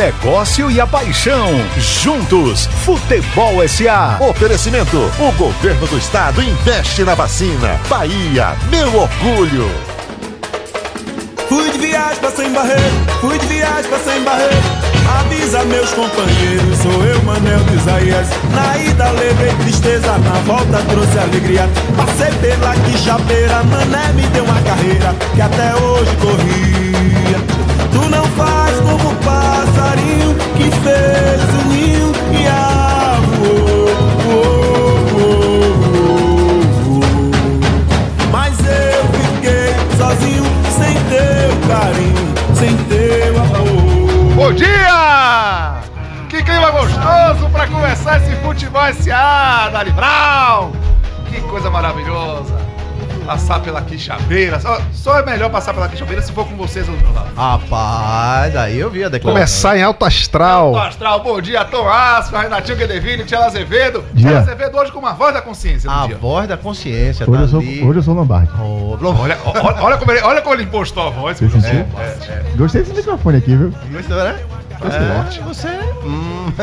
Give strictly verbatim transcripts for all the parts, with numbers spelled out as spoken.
negócio e a paixão. Juntos, Futebol S A. Oferecimento: o governo do estado investe na vacina. Bahia, meu orgulho. Fui de viagem pra Sem Barreiro, fui de viagem pra Sem Barreiro. Avisa meus companheiros, sou eu, Manel de Isaías. Na ida levei tristeza, na volta trouxe alegria. Passei pela Quixabeira, Mané me deu uma carreira que até hoje corria. Tu não faz como o passarinho que fez o ninho e a voou, voou, voou, voou. Mas eu fiquei sozinho, sem teu carinho, sem teu amor. Bom dia! Que clima gostoso pra começar esse Futebol S A, Dali Brown! Que coisa maravilhosa! Passar pela Quixabeira. Só, só é melhor passar pela Quixabeira se for com vocês ao meu lado. Rapaz, aí eu vi a declaração. Começar em alto astral. Alto astral, bom dia, Tom Aspa, Renatinho Guedeville, Tchela Azevedo. Tchela Azevedo hoje com uma voz da consciência. A dia. voz da consciência, hoje tá eu sou, ali. Hoje eu sou Lombardi. Oh, olha, olha, olha, como ele, olha como ele impostou a voz. Você sentiu? É, é, é. Gostei desse microfone aqui, viu? Gostou, né? É, você... Hum.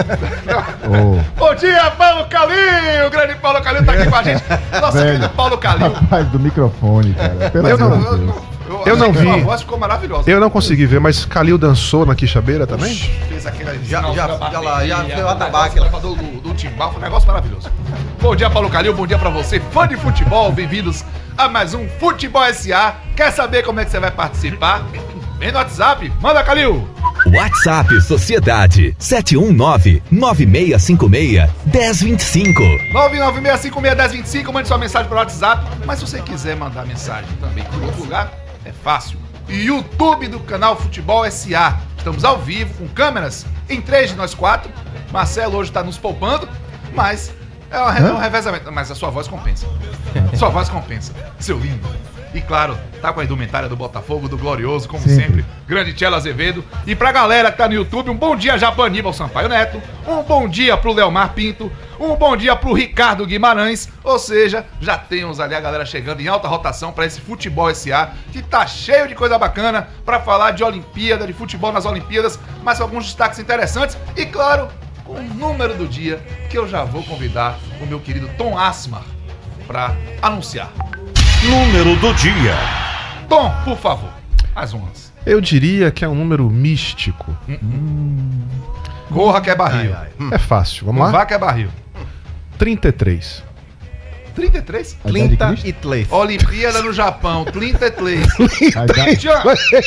Oh. Bom dia, Paulo Calil! O grande Paulo Calil tá aqui com a gente. Nosso Velho, querido Paulo Calil. Rapaz, do microfone, cara. Pelo eu não, amor de eu, Deus. Eu, eu não vi. A voz ficou maravilhosa. Eu não consegui ver, mas Calil dançou na Quixabeira também? Ux, fez aquele Já, já, já, lá, já fez o atabaque. O elevador do, do timbal, foi um negócio maravilhoso. Bom dia, Paulo Calil, bom dia pra você, fã de futebol, bem-vindos a mais um Futebol S A. Quer saber como é que você vai participar? Vem no WhatsApp, manda, Calil! WhatsApp Sociedade sete um nove, nove seis cinco seis, um zero dois cinco. nove nove seis cinco seis, um zero dois cinco, mande sua mensagem pelo WhatsApp. Mas se você quiser mandar mensagem também por outro lugar, é fácil. YouTube do canal Futebol S A. Estamos ao vivo com câmeras em três de nós quatro. Marcelo hoje está nos poupando, mas é um, é um revezamento. Mas a sua voz compensa. Sua voz compensa, seu lindo. E claro, tá com a indumentária do Botafogo, do Glorioso, como sempre, sempre grande Tchela Azevedo. E pra galera que tá no YouTube, um bom dia já pro Aníbal Sampaio Neto, um bom dia pro Leomar Pinto, um bom dia pro Ricardo Guimarães. Ou seja, já temos ali a galera chegando em alta rotação pra esse Futebol S A, que tá cheio de coisa bacana pra falar de Olimpíada, de futebol nas Olimpíadas, mas com alguns destaques interessantes. E claro, com o número do dia, que eu já vou convidar o meu querido Tom Asmar pra anunciar. Número do dia. Tom, por favor, as honras. Eu diria que é um número místico. Hum. Corra que é barril. Ai, ai. É fácil, vamos lá? Vá que é barril. trinta e três. trinta e três? trinta e três. Olimpíada no Japão, trinta e três. Já...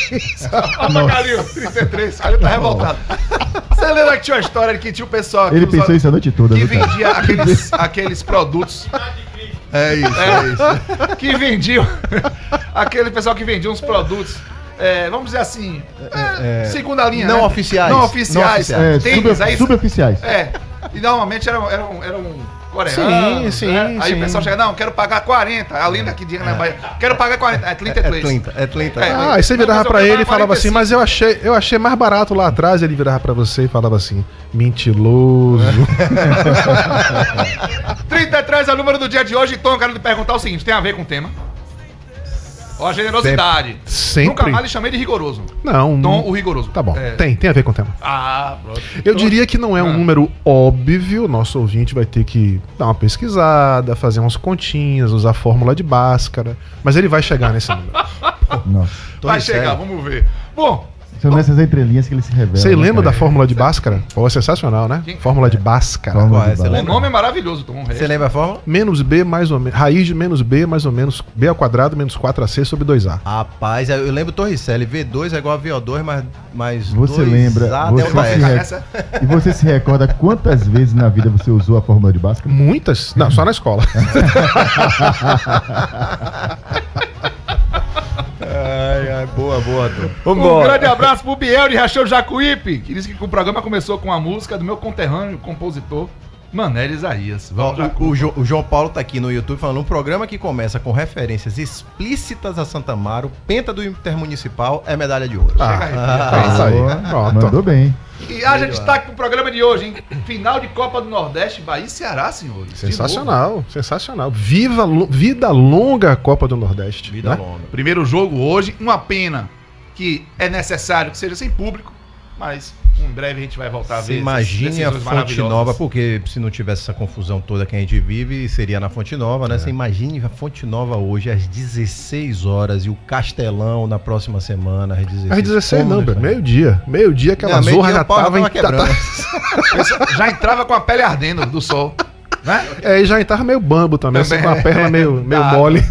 Olha, Calil, trinta e três. Calil tá revoltado. Você lembra que tinha uma história de que tinha o pessoal aqui Ele pensou os... isso a noite toda, que né, cara? vendia aqueles, aqueles produtos. É isso, é, é isso. Que vendiam. Aquele pessoal que vendia uns produtos. É, vamos dizer assim, é, é, segunda linha, não né? oficiais. Não oficiais. Não oficiais. É, Tênis, sub, é isso? suboficiais. É. E normalmente eram, eram, eram coreanos. Sim, sim, né? Aí sim. o pessoal chega, não, quero pagar quarenta. A linda que diga na Bahia, quero pagar quarenta. É trinta e três. É trinta, é trinta. É, Ah, aí você não, virava mas eu pra quero ele e pagar falava assim, quarenta e cinco. mas eu achei, eu achei mais barato lá atrás. Ele virava pra você e falava assim, mentiroso. trinta e três é o número do dia de hoje. Então eu quero lhe perguntar o seguinte, tem a ver com o tema? Ó, a generosidade. Sempre. Nunca mais lhe chamei de rigoroso. Não, Tom, não. o rigoroso. Tá bom, É. tem, tem a ver com o tema. Ah, pronto. Eu diria que não é um Ah. número óbvio, nosso ouvinte vai ter que dar uma pesquisada, fazer umas continhas, usar a fórmula de Bhaskara, mas ele vai chegar nesse número. Não. Vai chegar, vamos ver. Bom, São nessas entrelinhas que ele se revela. Você né, lembra cara? da fórmula de Bhaskara? Pô, é sensacional, né? Quem? Fórmula de Bhaskara. Fórmula Qual é? de Você o Bhaskara. nome é maravilhoso, Tom. Você lembra a fórmula? Menos B mais ou menos. Raiz de menos B mais ou menos B ao quadrado menos quatro A C sobre dois A. Rapaz, eu lembro Torricelli. V dois é igual a V O dois, mas, mas Você dois lembra, A você delta se S. re- Essa? E você se recorda quantas vezes na vida você usou a fórmula de Bhaskara? Muitas? Não, só na escola. Ai, ai, boa, boa, Tom. Um grande abraço pro Biel de Rachão Jacuípe, que disse que o programa começou com a música do meu conterrâneo, compositor, Manélio Isaías. Vamos, Ó, Jacu. o, o, Jo- o João Paulo tá aqui no YouTube falando um programa que começa com referências explícitas a Santa Amaro, penta do Intermunicipal, é medalha de ouro. Ah, Chega é isso aí. Boa, Pronto. mandou bem. E haja destaque pro programa de hoje, hein? Final de Copa do Nordeste, Bahia e Ceará, senhores. De novo. Sensacional, sensacional. Viva, lo- vida longa a Copa do Nordeste. Vida né? longa. Primeiro jogo hoje, uma pena que é necessário que seja sem público, mas Em breve a gente vai voltar a ver. Você imagine essas a decisões Fonte maravilhosas. Nova, porque se não tivesse essa confusão toda que a gente vive, seria na Fonte Nova, né? Você imagine a Fonte Nova hoje às dezesseis horas e o Castelão na próxima semana às dezesseis. Às dezesseis Como não, ele Beto, faz? meio-dia. Meio-dia aquela Não, zorra meio-dia já o pau já tava, tava em- quebrando. Já entrava com a pele ardendo do sol. Né? É, e já entrava meio bambo também, Também assim, com a é. perna meio, meio Dá. mole.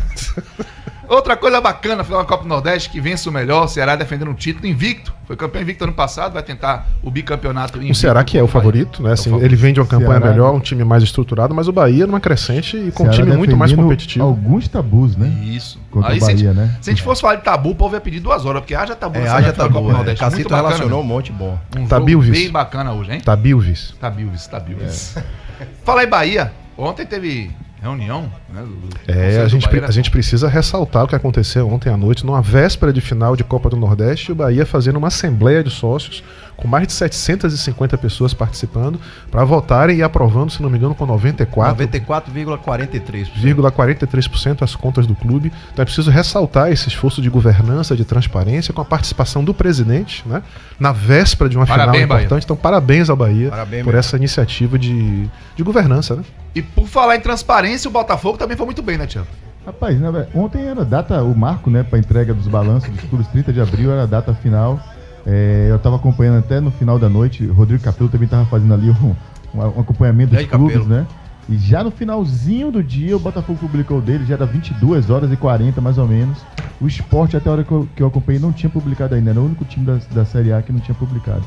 Outra coisa bacana, final da Copa do Nordeste, que vence o melhor, o Ceará defendendo um título invicto. Foi campeão invicto ano passado, vai tentar o bicampeonato invicto. O Ceará que é o favorito, né? Assim, É o favorito. ele vem de uma campanha Ceará, melhor, um time mais estruturado, mas o Bahia numa crescente e com um Ceará time muito mais defendendo competitivo. Alguns tabus, né? Isso. Contra Aí, o Bahia, se, a gente- né? se a gente fosse falar de tabu, o povo ia pedir duas horas, porque haja tabu É, nessa haja final da tabu. Copa do Nordeste. Cacito Muito bacana, relacionou um né? monte bom. Um Tá jogo Bilvis. bem bacana hoje, hein? Tá Bilvis. Tá Bilvis, tá Bilvis. Fala aí, Bahia. Ontem teve reunião, né? do- do É, Conselho a do gente, Bahia, pre- a gente precisa ressaltar o que aconteceu ontem à noite, numa véspera de final de Copa do Nordeste, o Bahia fazendo uma assembleia de sócios, com mais de setecentas e cinquenta pessoas participando, para votarem e aprovando, se não me engano, com noventa e quatro noventa e quatro vírgula quarenta e três por cento. vírgula quarenta e três por cento as contas do clube. Então é preciso ressaltar esse esforço de governança, de transparência, com a participação do presidente, né? Na véspera de uma Parabéns, final Bahia. importante. Então, parabéns ao Bahia Parabéns por mesmo. essa iniciativa de, de governança, né? E por falar em transparência, o Botafogo também foi muito bem, né, Tiago? Rapaz, né, velho? Ontem era a data, o marco, né, para entrega dos balanços dos clubes, trinta de abril era a data final. É, eu estava acompanhando até no final da noite, o Rodrigo Capello também estava fazendo ali um, um, um acompanhamento dos Grande clubes, Capello. né? E já no finalzinho do dia, o Botafogo publicou o dele, já era vinte e duas horas e quarenta mais ou menos. O Sport, até a hora que eu, que eu acompanhei, não tinha publicado ainda, era o único time da, da Série A que não tinha publicado.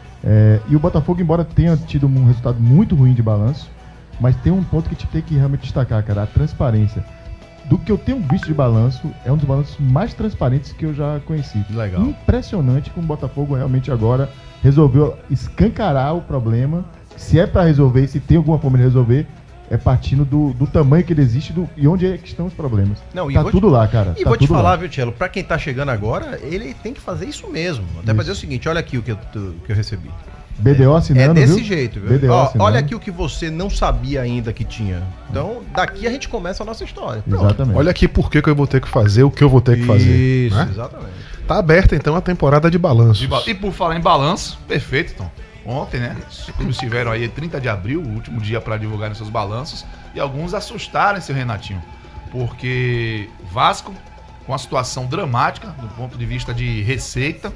É, e o Botafogo, embora tenha tido um resultado muito ruim de balanço, mas tem um ponto que a gente tem que realmente destacar, cara, a transparência. Do que eu tenho visto de balanço, é um dos balanços mais transparentes que eu já conheci. Legal. Impressionante como o Botafogo realmente agora resolveu escancarar o problema. Se é para resolver, se tem alguma forma de resolver, é partindo do, do tamanho que ele existe do, e onde é que estão os problemas. Não, e tá vou tudo te- lá, cara. E tá vou te tudo falar, lá. viu, Tchelo, pra quem tá chegando agora, ele tem que fazer isso mesmo. Até Isso. pra dizer o seguinte, olha aqui o que eu, tu- que eu recebi. B D O assinando, É desse viu? jeito, viu? B D O Ó, assinando. olha aqui o que você não sabia ainda que tinha. Então, daqui a gente começa a nossa história. Pronto. Exatamente. Olha aqui por que que eu vou ter que fazer o que eu vou ter que fazer. Isso, né? exatamente. Tá aberta então a temporada de balanços. De ba- E por falar em balanço, perfeito, então. Ontem, né? Os clubes tiveram aí trinta de abril, o último dia para divulgarem seus balanços, e alguns assustaram seu Renatinho, porque Vasco, com uma situação dramática do ponto de vista de receita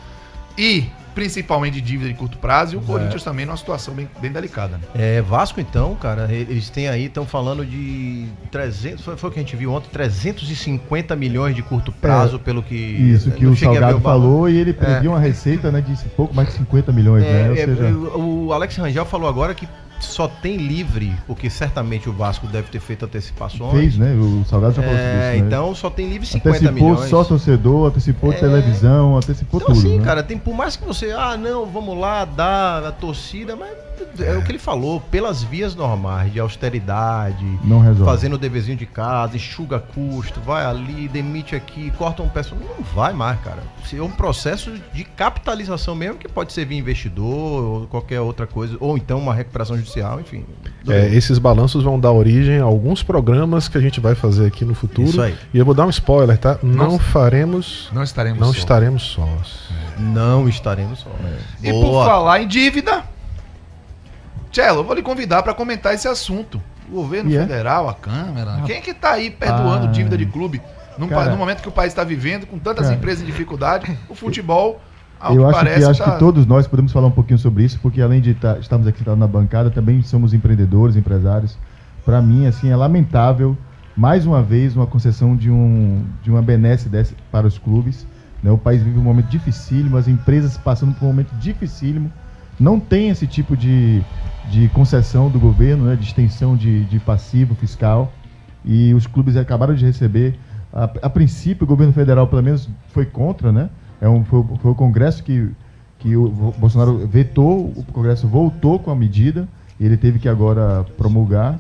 e principalmente de dívida de curto prazo, e o Corinthians também numa situação bem, bem delicada. Né? É, Vasco então, cara, eles têm aí, estão falando de trezentos, foi, foi o que a gente viu ontem, trezentos e cinquenta milhões de curto prazo, pelo que... Isso que eu o cheguei a ver Salgado o balanço. falou, e ele previu uma receita, né, de pouco mais de cinquenta milhões, né? Ou É, é, seja, o Alex Rangel falou agora que só tem livre, porque certamente o Vasco deve ter feito antecipações. fez, né? O Salgado já falou É, sobre isso, né? então só tem livre cinquenta Antecipou milhões. só torcedor, antecipou É. televisão, antecipou Então, tudo, assim, né? cara, tem, por mais que você, ah, não, vamos lá, dá a torcida, mas é o que ele falou, pelas vias normais de austeridade, Não resolve. fazendo o deverzinho de casa, enxuga custo, vai ali, demite aqui, corta um pessoal, não vai mais, cara. É um processo de capitalização mesmo, que pode servir investidor ou qualquer outra coisa, ou então uma recuperação judicial, enfim. É, esses balanços vão dar origem a alguns programas que a gente vai fazer aqui no futuro. Isso aí. E eu vou dar um spoiler, tá? Não Nossa. faremos. Não estaremos Não só. estaremos sós. Não estaremos só. E por Boa. falar em dívida, Tchelo, eu vou lhe convidar para comentar esse assunto. O governo E é? federal, a Câmara, quem é que tá aí perdoando Ah. dívida de clube? Num, Cara. pa- no momento que o país está vivendo, com tantas Cara. empresas em dificuldade, o futebol, ao Eu que acho, parece, que, acho tá- que todos nós podemos falar um pouquinho sobre isso, porque além de tá, estarmos aqui sentados na bancada, também somos empreendedores, empresários. Para mim, assim, é lamentável, mais uma vez, uma concessão de, um, de uma benesse dessa para os clubes. Né? O país vive um momento dificílimo, as empresas passando por um momento dificílimo. Não tem esse tipo de, de concessão do governo, né? De extensão de, de passivo fiscal. E os clubes acabaram de receber. A, a princípio, o governo federal, pelo menos, foi contra, né? É um, foi, foi o Congresso que, que o Bolsonaro vetou, o Congresso voltou com a medida, e ele teve que agora promulgar.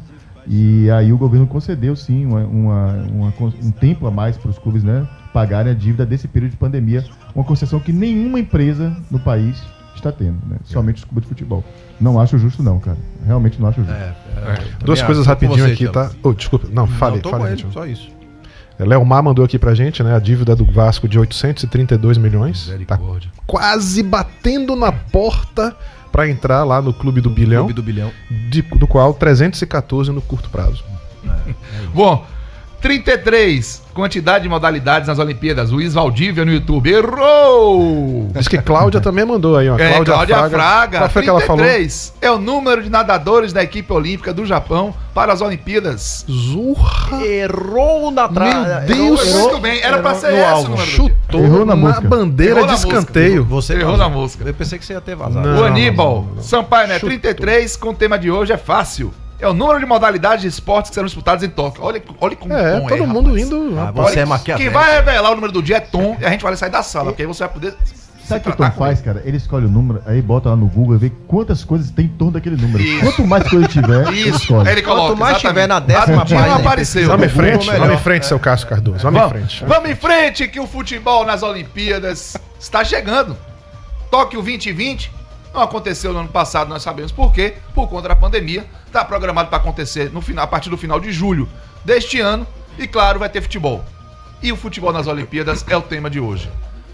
E aí o governo concedeu, sim, uma, uma, uma, um tempo a mais para os clubes, né, pagarem a dívida desse período de pandemia. Uma concessão que nenhuma empresa no país está tendo, né? Somente os clubes de futebol. Não acho justo, não, cara. Realmente não acho justo. É, é, Duas também coisas acho. Tô com rapidinho você, aqui, Thiago. tá? Oh, desculpa. Não, fale, Não, tô fale. com ele, Ritmo. só isso. Leomar mandou aqui pra gente, né? A dívida do Vasco de oitocentos e trinta e dois milhões. Tá quase batendo na porta pra entrar lá no Clube do Bilhão. Clube do Bilhão. De, do qual trezentos e quatorze no curto prazo. É, é Bom, trinta e três, quantidade de modalidades nas Olimpíadas. Luiz Valdívia no YouTube. Errou! Diz que Cláudia também mandou aí, ó. É, Cláudia, Cláudia Fraga. Fraga. Qual foi que ela falou? trinta e três é o número de nadadores da equipe olímpica do Japão para as Olimpíadas. Zurra! Errou na trave. Meu Deus! Errou, muito bem, era pra ser no esse alvo. o número do Chutou Errou na uma mosca. bandeira Errou de na mosca. escanteio. Você Errou vazou. na mosca. Eu pensei que você ia ter vazado. Não. O Aníbal não, não. Sampaio, né? Chutou. trinta e três, com o tema de hoje é fácil. É o número de modalidades de esportes que serão disputados em Tóquio. Olha, olha como É, Tom todo é, mundo rapaz. indo. Ah, rapaz. você é Quem maquiavélico. vai revelar o número do dia é Tom e a gente vai sair da sala, porque aí você vai poder. Sabe o que o tratar Tom faz, cara? Ele escolhe o número, aí bota lá no Google e vê quantas coisas tem em torno daquele número. Isso. Quanto mais coisa tiver, ele Isso, escolhe. ele coloca. Quanto mais exatamente. tiver na décima Rapidinho página, apareceu. Vamos em frente, melhor. vamos em frente, seu Cássio Cardoso. Vamos, Vamos, em frente. vamos em frente, que o futebol nas Olimpíadas está chegando. Tóquio vinte e vinte não aconteceu no ano passado, nós sabemos por quê, por conta da pandemia. Está programado para acontecer no final, a partir do final de julho deste ano. E claro, vai ter futebol. E o futebol nas Olimpíadas é o tema de hoje.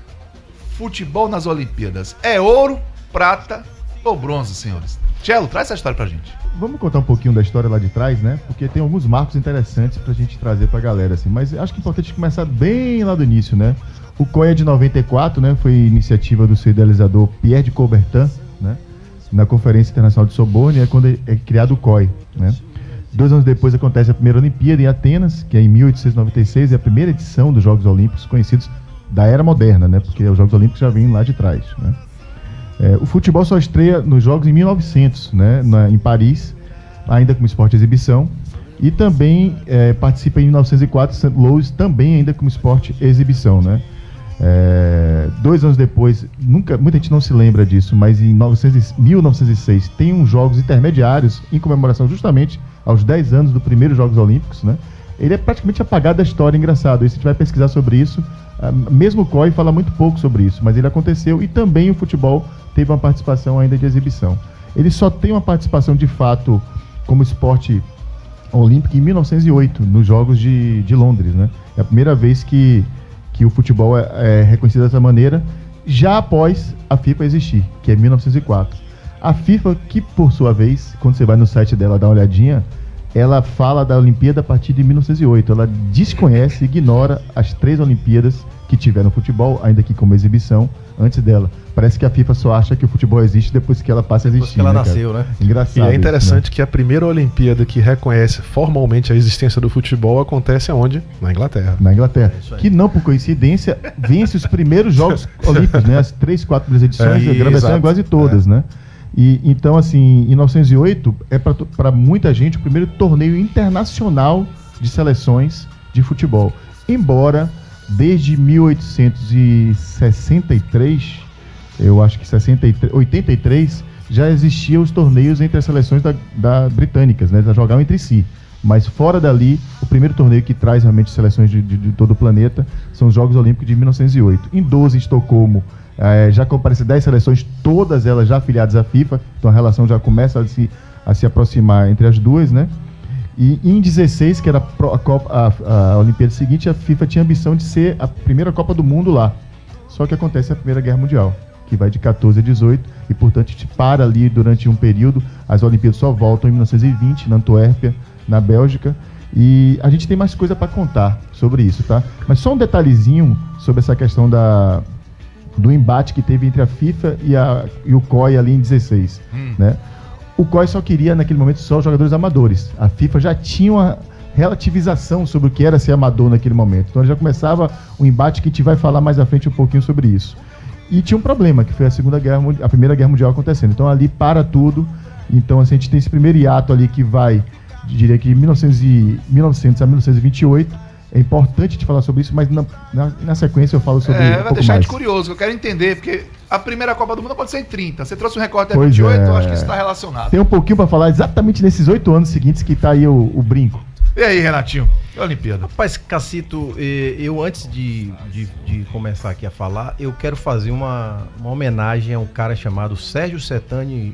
Futebol nas Olimpíadas é ouro, prata ou bronze, senhores? Tchelo, traz essa história pra gente. Vamos contar um pouquinho da história lá de trás, né? Porque tem alguns marcos interessantes pra gente trazer pra galera, assim. Mas acho que é importante começar bem lá do início, né? O C O I é de noventa e quatro, né? Foi iniciativa do seu idealizador Pierre de Coubertin, né? Na Conferência Internacional de Sorbonne, é quando é criado o C O I, né? Dois anos depois acontece a primeira Olimpíada em Atenas, que é em mil oitocentos e noventa e seis, é a primeira edição dos Jogos Olímpicos conhecidos da Era Moderna, né? Porque os Jogos Olímpicos já vêm lá de trás, né? É, o futebol só estreia nos Jogos em mil e novecentos, né? Na, em Paris, ainda como esporte de exibição. E também é, participa em mil novecentos e quatro, Saint Louis, também ainda como esporte de exibição, né? É, dois anos depois, nunca, muita gente não se lembra disso, mas em mil novecentos e seis tem uns Jogos Intermediários em comemoração justamente aos dez anos do primeiro Jogos Olímpicos, né? Ele é praticamente apagado da história, engraçado. E se a gente vai pesquisar sobre isso, mesmo o C O I fala muito pouco sobre isso, mas ele aconteceu e também o futebol teve uma participação ainda de exibição. Ele só tem uma participação de fato como esporte olímpico em mil novecentos e oito, nos Jogos de, de Londres, né? É a primeira vez que, que o futebol é, é reconhecido dessa maneira, já após a FIFA existir, que é mil novecentos e quatro. A FIFA, que por sua vez, quando você vai no site dela dar uma olhadinha, ela fala da Olimpíada a partir de mil novecentos e oito. Ela desconhece, ignora as três Olimpíadas que tiveram futebol, ainda aqui como exibição, antes dela. Parece que a FIFA só acha que o futebol existe depois que ela passa a Depois existir. que ela né, nasceu, cara? né? Engraçado. E é interessante isso, né? que a primeira Olimpíada que reconhece formalmente a existência do futebol acontece aonde? Na Inglaterra. Na Inglaterra. Que não, por coincidência, vence os primeiros Jogos Olímpicos, né? As três, quatro primeiras edições, É, a Grã-Bretanha exato. quase todas, É. né? E, então, assim, em mil novecentos e oito, é para muita gente o primeiro torneio internacional de seleções de futebol. Embora, desde mil oitocentos e sessenta e três, eu acho que sessenta e três, oitenta e três, já existiam os torneios entre as seleções da, da britânicas, né? Já jogavam entre si. Mas fora dali, o primeiro torneio que traz realmente seleções de, de, de todo o planeta são os Jogos Olímpicos de mil novecentos e oito. Em doze, em Estocolmo, é, já comparecem dez seleções, todas elas já afiliadas à FIFA, então a relação já começa a se, a se aproximar entre as duas, né? E em dezesseis, que era a, Copa, a, a Olimpíada seguinte, a FIFA tinha a ambição de ser a primeira Copa do Mundo lá. Só que acontece a Primeira Guerra Mundial, que vai de quatorze a dezoito, e portanto a gente para ali durante um período. As Olimpíadas só voltam em mil novecentos e vinte, na Antuérpia, na Bélgica, e a gente tem mais coisa para contar sobre isso, tá? Mas só um detalhezinho sobre essa questão da, do embate que teve entre a FIFA e, a, e o C O I ali em dezesseis, Hum. né? O C O I só queria, naquele momento, só jogadores amadores. A FIFA já tinha uma relativização sobre o que era ser amador naquele momento. Então já começava um embate que a gente vai falar mais à frente um pouquinho sobre isso. E tinha um problema, que foi a Segunda Guerra, a Primeira Guerra Mundial acontecendo. Então ali para tudo. Então assim, a gente tem esse primeiro hiato ali que vai, diria que de mil e novecentos a mil novecentos e vinte e oito. É importante te falar sobre isso, mas na, na, na sequência eu falo sobre É, um vai pouco deixar a mais. gente curioso, eu quero entender, porque a primeira Copa do Mundo pode ser em trinta. Você trouxe um recorte até Pois vinte e oito, é. eu acho que isso está relacionado. Tem um pouquinho para falar exatamente nesses oito anos seguintes que tá aí o, o brinco. E aí, Renatinho? E a Olimpíada? Rapaz, Cacito, eh, eu antes de, de, de começar aqui a falar, eu quero fazer uma, uma homenagem a um cara chamado Sérgio Setani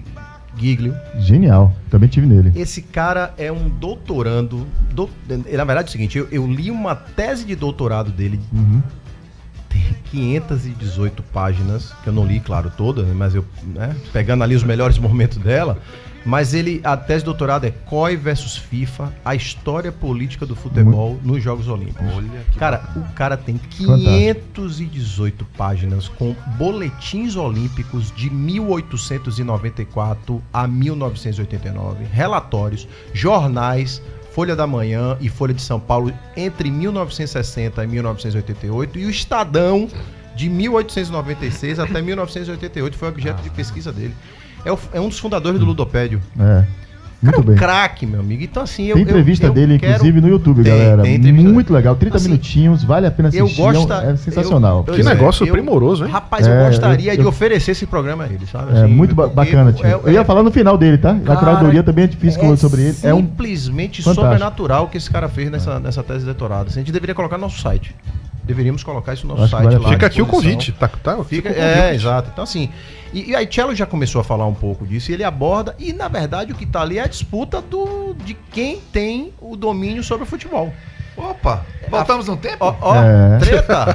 Giglio. Genial. Também tive nele. Esse cara é um doutorando. Do, na verdade é o seguinte, eu, eu li uma tese de doutorado dele. Uhum. Tem quinhentas e dezoito páginas, que eu não li, claro, toda, mas eu, né, pegando ali os melhores momentos dela. Mas ele, a tese de doutorado é C O I versus FIFA, a história política do futebol Muito... nos Jogos Olímpicos. Olha que cara, bacana. O cara tem quinhentas e dezoito páginas com boletins olímpicos de mil oitocentos e noventa e quatro a mil novecentos e oitenta e nove, relatórios, jornais, Folha da Manhã e Folha de São Paulo entre mil novecentos e sessenta e mil novecentos e oitenta e oito, e o Estadão de mil oitocentos e noventa e seis até mil novecentos e oitenta e oito foi objeto ah. de pesquisa dele. É, o, é um dos fundadores do Ludopédio. É. Muito cara, bem. Um craque, meu amigo. Então, assim, eu. Tem entrevista eu, eu dele, quero... inclusive, no YouTube, tem, galera. Tem muito legal. trinta assim, minutinhos, vale a pena assistir. Eu gosto, é sensacional. Eu, eu, que negócio eu, primoroso, hein? Rapaz, eu é, gostaria eu, de oferecer esse programa a ele, sabe? É assim, muito bacana, tio. Eu, eu ia falar no final dele, tá? Cara, a curadoria também é difícil é sobre ele. É simplesmente um sobrenatural o que esse cara fez nessa, nessa tese de doutorado. Assim, a gente deveria colocar no nosso site. Deveríamos colocar isso no nosso site vale lá. Fica aqui o convite. Tá, tá, fica, é, exato. Então, assim, e, e aí Cello já começou a falar um pouco disso, e ele aborda, e na verdade o que tá ali é a disputa do, de quem tem o domínio sobre o futebol. Opa, voltamos no tempo? Ó, ó é. Treta.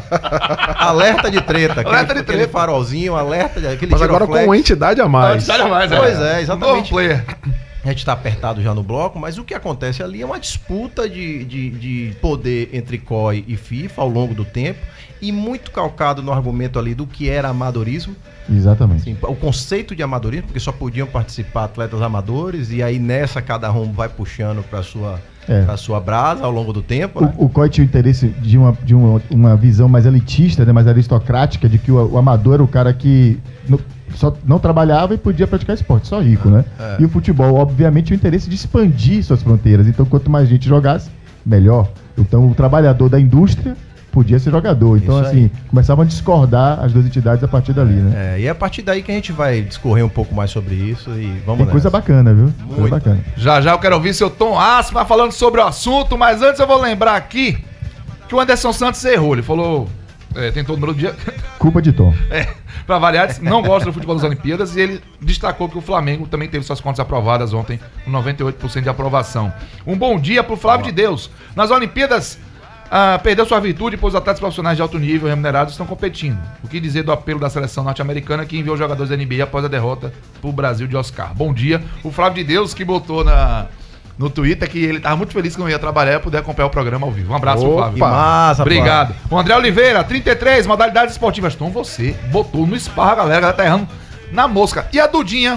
Alerta de treta. Aquele, alerta de treta. Aquele farolzinho, alerta de aquele Mas agora com uma entidade a mais. Entidade a mais, Pois é, é exatamente. player. A gente está apertado já no bloco, mas o que acontece ali é uma disputa de, de, de poder entre C O I e FIFA ao longo do tempo, e muito calcado no argumento ali do que era amadorismo. Exatamente. Assim, o conceito de amadorismo, porque só podiam participar atletas amadores, e aí nessa cada um vai puxando para sua é. para sua brasa ao longo do tempo. O, né? o C O I tinha o interesse de uma, de uma, uma visão mais elitista, né, mais aristocrática, de que o, o amador era o cara que no, só não trabalhava e podia praticar esporte, só rico, né? É. E o futebol, obviamente, tinha o interesse de expandir suas fronteiras. Então, quanto mais gente jogasse, melhor. Então, o trabalhador da indústria podia ser jogador. Então, Isso assim, aí. começavam a discordar as duas entidades a partir dali, né? É, e é a partir daí que a gente vai discorrer um pouco mais sobre isso e vamos Tem nessa. coisa bacana, viu? Muito. Coisa bacana. Já já eu quero ouvir seu Tom Asma falando sobre o assunto, mas antes eu vou lembrar aqui que o Anderson Santos errou. Ele falou, é, tentou o número do dia... Culpa de Tom. É, pra variar, não gosta do futebol das Olimpíadas, e ele destacou que o Flamengo também teve suas contas aprovadas ontem, com noventa e oito por cento de aprovação. Um bom dia pro Flávio de Deus. Nas Olimpíadas, ah, perdeu sua virtude, pois os atletas profissionais de alto nível remunerados estão competindo. O que dizer do apelo da seleção norte-americana que enviou jogadores da N B A após a derrota pro Brasil de Oscar? Bom dia. O Flávio de Deus que botou na... no Twitter que ele tava muito feliz que não ia trabalhar e poder acompanhar o programa ao vivo. Um abraço, Opa, Flávio. Que massa, Obrigado. Flávio. O André Oliveira, trinta e três, modalidades esportivas. Então você botou no esparro a galera, a galera tá errando na mosca. E a Dudinha,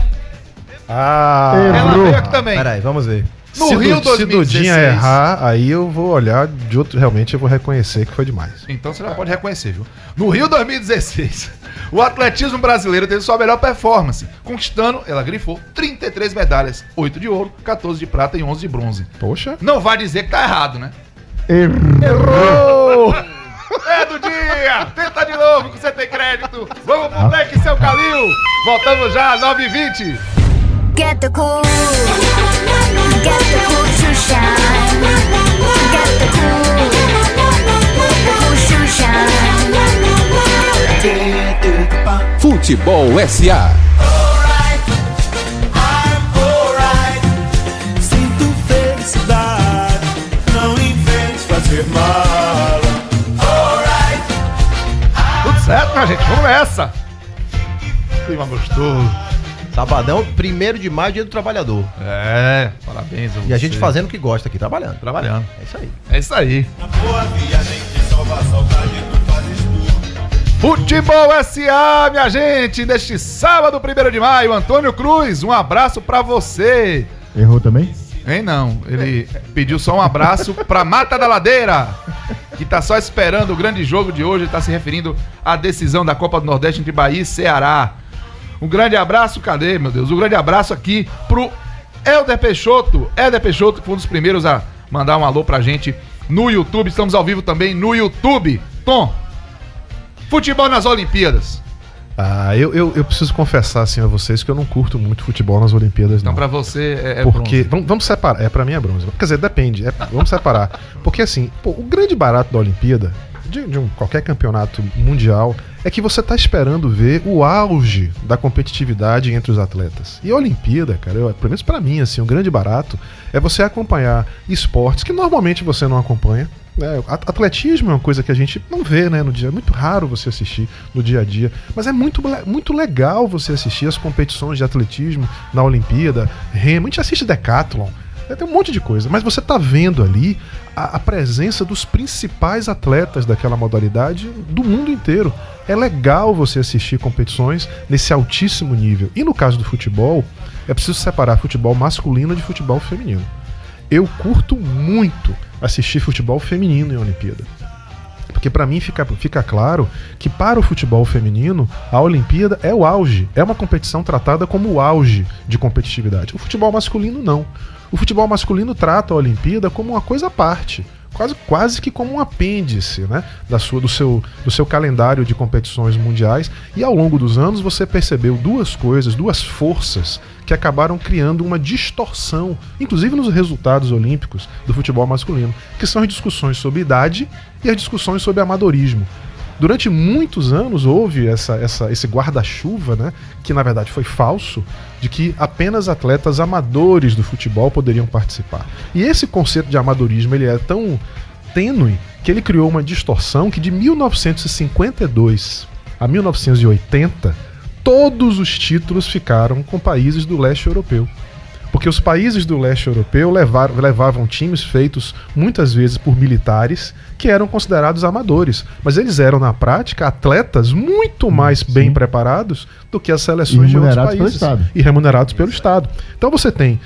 Ah, ela errou. veio aqui também. Peraí, vamos ver. No se Rio do, dois se mil e dezesseis. Dudinha errar, aí eu vou olhar de outro. Realmente eu vou reconhecer que foi demais. Então você já pode reconhecer, viu? No Rio dois mil e dezesseis, o atletismo brasileiro teve sua melhor performance, conquistando, ela grifou, trinta e três medalhas, oito de ouro, quatorze de prata e onze de bronze. Poxa. Não vai dizer que tá errado, né? Errou! É, Dudinha! Tenta de novo que você tem crédito! Vamos pro Black, seu Calil! Voltamos já, nove e vinte! Get the cool, get the cool to shine. Get the cool, the cool to shine. Futebol S A. Sinto felicidade, não invente fazer mal. Tudo certo, minha gente? Vamos nessa! Clima gostoso. Sabadão, primeiro de maio, dia do trabalhador. É, parabéns a você. E a gente fazendo o que gosta aqui, trabalhando. Trabalhando. É isso aí. É isso aí. Na boa viagem que salva a saudade, tu fazes tudo. Futebol S A, minha gente, neste sábado, primeiro de maio, Antônio Cruz, um abraço pra você. Errou também? Hein, não, ele pediu só um abraço pra Mata da Ladeira, que tá só esperando o grande jogo de hoje, ele tá se referindo à decisão da Copa do Nordeste entre Bahia e Ceará. Um grande abraço, cadê, meu Deus? Um grande abraço aqui pro Helder Peixoto, Helder Peixoto, que foi um dos primeiros a mandar um alô pra gente no YouTube, estamos ao vivo também no YouTube. Tom, futebol nas Olimpíadas. Ah, eu, eu, eu preciso confessar assim a vocês que eu não curto muito futebol nas Olimpíadas, Então não. pra você é, é Porque, bronze. vamos, vamos separar, é pra mim é bronze. Quer dizer, depende, é- vamos separar. Porque assim, pô, o grande barato da Olimpíada de, de um, qualquer campeonato mundial é que você tá esperando ver o auge da competitividade entre os atletas. E a Olimpíada, cara, eu, pelo menos pra mim, assim, um grande barato é você acompanhar esportes que normalmente você não acompanha. Né? Atletismo é uma coisa que a gente não vê, né, no dia. É muito raro você assistir no dia a dia. Mas é muito, muito legal você assistir as competições de atletismo na Olimpíada, remo. A gente assiste decathlon. Tem um monte de coisa, mas você tá vendo ali a, a presença dos principais atletas daquela modalidade do mundo inteiro. É legal você assistir competições nesse altíssimo nível. E no caso do futebol, é preciso separar futebol masculino de futebol feminino. Eu curto muito assistir futebol feminino em Olimpíada. Porque pra mim fica, fica claro que para o futebol feminino, a Olimpíada é o auge. É uma competição tratada como o auge de competitividade. O futebol masculino não. O futebol masculino trata a Olimpíada como uma coisa à parte, quase, quase que como um apêndice, né, da sua, do, seu, do seu calendário de competições mundiais. E ao longo dos anos você percebeu duas coisas, duas forças que acabaram criando uma distorção, inclusive nos resultados olímpicos do futebol masculino, que são as discussões sobre idade e as discussões sobre amadorismo. Durante muitos anos houve essa, essa, esse guarda-chuva, né, que na verdade foi falso, de que apenas atletas amadores do futebol poderiam participar. E esse conceito de amadorismo ele é tão tênue que ele criou uma distorção que de mil novecentos e cinquenta e dois a mil novecentos e oitenta todos os títulos ficaram com países do leste europeu. Porque os países do leste europeu levaram, levavam times feitos muitas vezes por militares que eram considerados amadores. Mas eles eram, na prática, atletas muito mais Sim. bem preparados do que as seleções de outros países. E remunerados pelo Estado. Então você tem,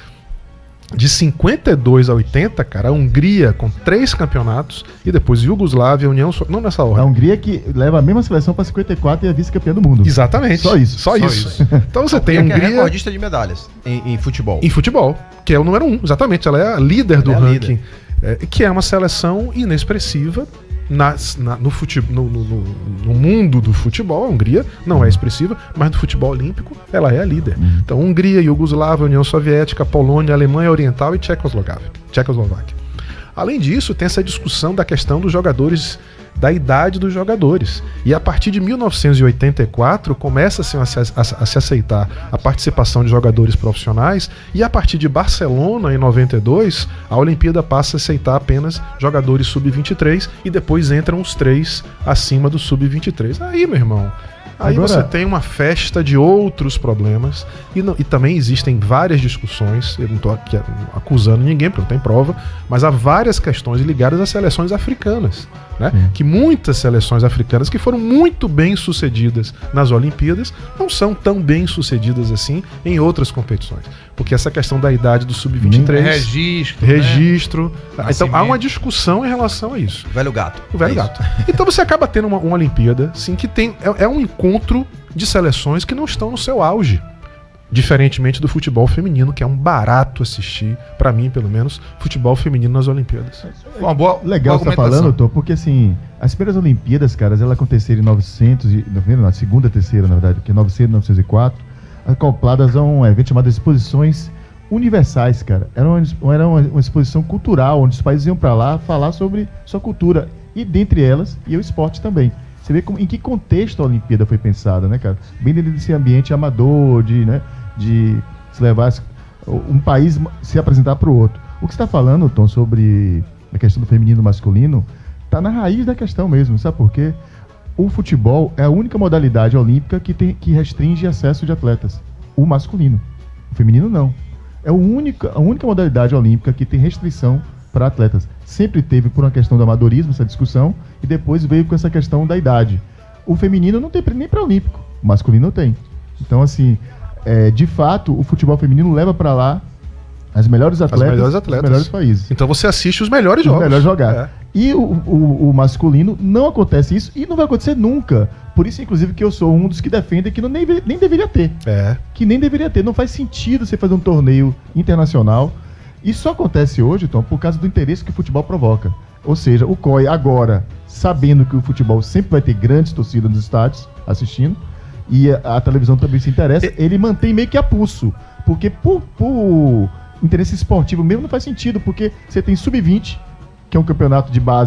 de cinquenta e dois a oitenta, cara, a Hungria com três campeonatos e depois Iugoslávia, União... So... Não nessa ordem. A Hungria que leva a mesma seleção para cinquenta e quatro e é vice-campeã do mundo. Exatamente. Só isso. Só, Só isso. isso. Então você a tem a Hungria... Hungria... que é recordista de medalhas em, em futebol. Em futebol, que é o número um, exatamente. Ela é a líder ela do é ranking. Líder. É, que é uma seleção inexpressiva na, na, no, fute, no, no, no, no mundo do futebol. A Hungria não é expressiva, mas no futebol olímpico ela é a líder. Uhum. Então, Hungria, Iugoslávia, União Soviética, Polônia, Alemanha Oriental e Tchecoslováquia. Tchecoslováquia. Além disso, tem essa discussão da questão dos jogadores, da idade dos jogadores. E a partir de mil novecentos e oitenta e quatro começa-se a, a, a se aceitar a participação de jogadores profissionais, e a partir de Barcelona, em noventa e dois, a Olimpíada passa a aceitar apenas jogadores sub vinte e três e depois entram os três acima do sub vinte e três. Aí, meu irmão, aí Agora... você tem uma festa de outros problemas e, não, e também existem várias discussões. Eu não estou aqui acusando ninguém, porque não tem prova, mas há várias questões ligadas às seleções africanas, né? Hum. Que muitas seleções africanas que foram muito bem sucedidas nas Olimpíadas não são tão bem sucedidas assim em outras competições, porque essa questão da idade do sub vinte e três, registro, registro, né? Então há uma discussão em relação a isso. O velho gato. O velho é gato. Então você acaba tendo uma, uma Olimpíada, sim, que tem é, é um encontro de seleções que não estão no seu auge. Diferentemente do futebol feminino, que é um barato assistir, pra mim, pelo menos, futebol feminino nas Olimpíadas. Uma boa, Legal você tá falando, Tô, porque assim, as primeiras Olimpíadas, caras, elas aconteceram em novecentos, e, na segunda, terceira, na verdade, que é novecentos, novecentos e quatro, acopladas a um evento chamado Exposições Universais, cara. Era uma, era uma, uma exposição cultural, onde os países iam pra lá falar sobre sua cultura, e dentre elas, e o esporte também. Você vê como, em que contexto a Olimpíada foi pensada, né, cara? Bem dentro desse ambiente amador, de, né, de se levar um país se apresentar para o outro. O que você está falando, Tom, sobre a questão do feminino e masculino, está na raiz da questão mesmo, sabe por quê? O futebol é a única modalidade olímpica que, tem, que restringe acesso de atletas. O masculino. O feminino não. É a única, a única modalidade olímpica que tem restrição para atletas. Sempre teve por uma questão do amadorismo essa discussão, e depois veio com essa questão da idade. O feminino não tem nem para olímpico, o masculino tem. Então, assim, é, de fato, o futebol feminino leva para lá as melhores atletas, as melhores atletas, dos melhores países. Então você assiste os melhores jogos. Os melhores jogar. É. E o, o, o masculino não acontece isso, e não vai acontecer nunca. Por isso, inclusive, que eu sou um dos que defendem que não, nem, nem deveria ter. É. Que nem deveria ter. Não faz sentido você fazer um torneio internacional. Isso só acontece hoje, Tom, por causa do interesse que o futebol provoca. Ou seja, o C O I agora, sabendo que o futebol sempre vai ter grandes torcidas nos estádios assistindo, e a, a televisão também se interessa, e... ele mantém meio que a pulso. Porque por, por interesse esportivo mesmo não faz sentido, porque você tem sub vinte, que é um campeonato de base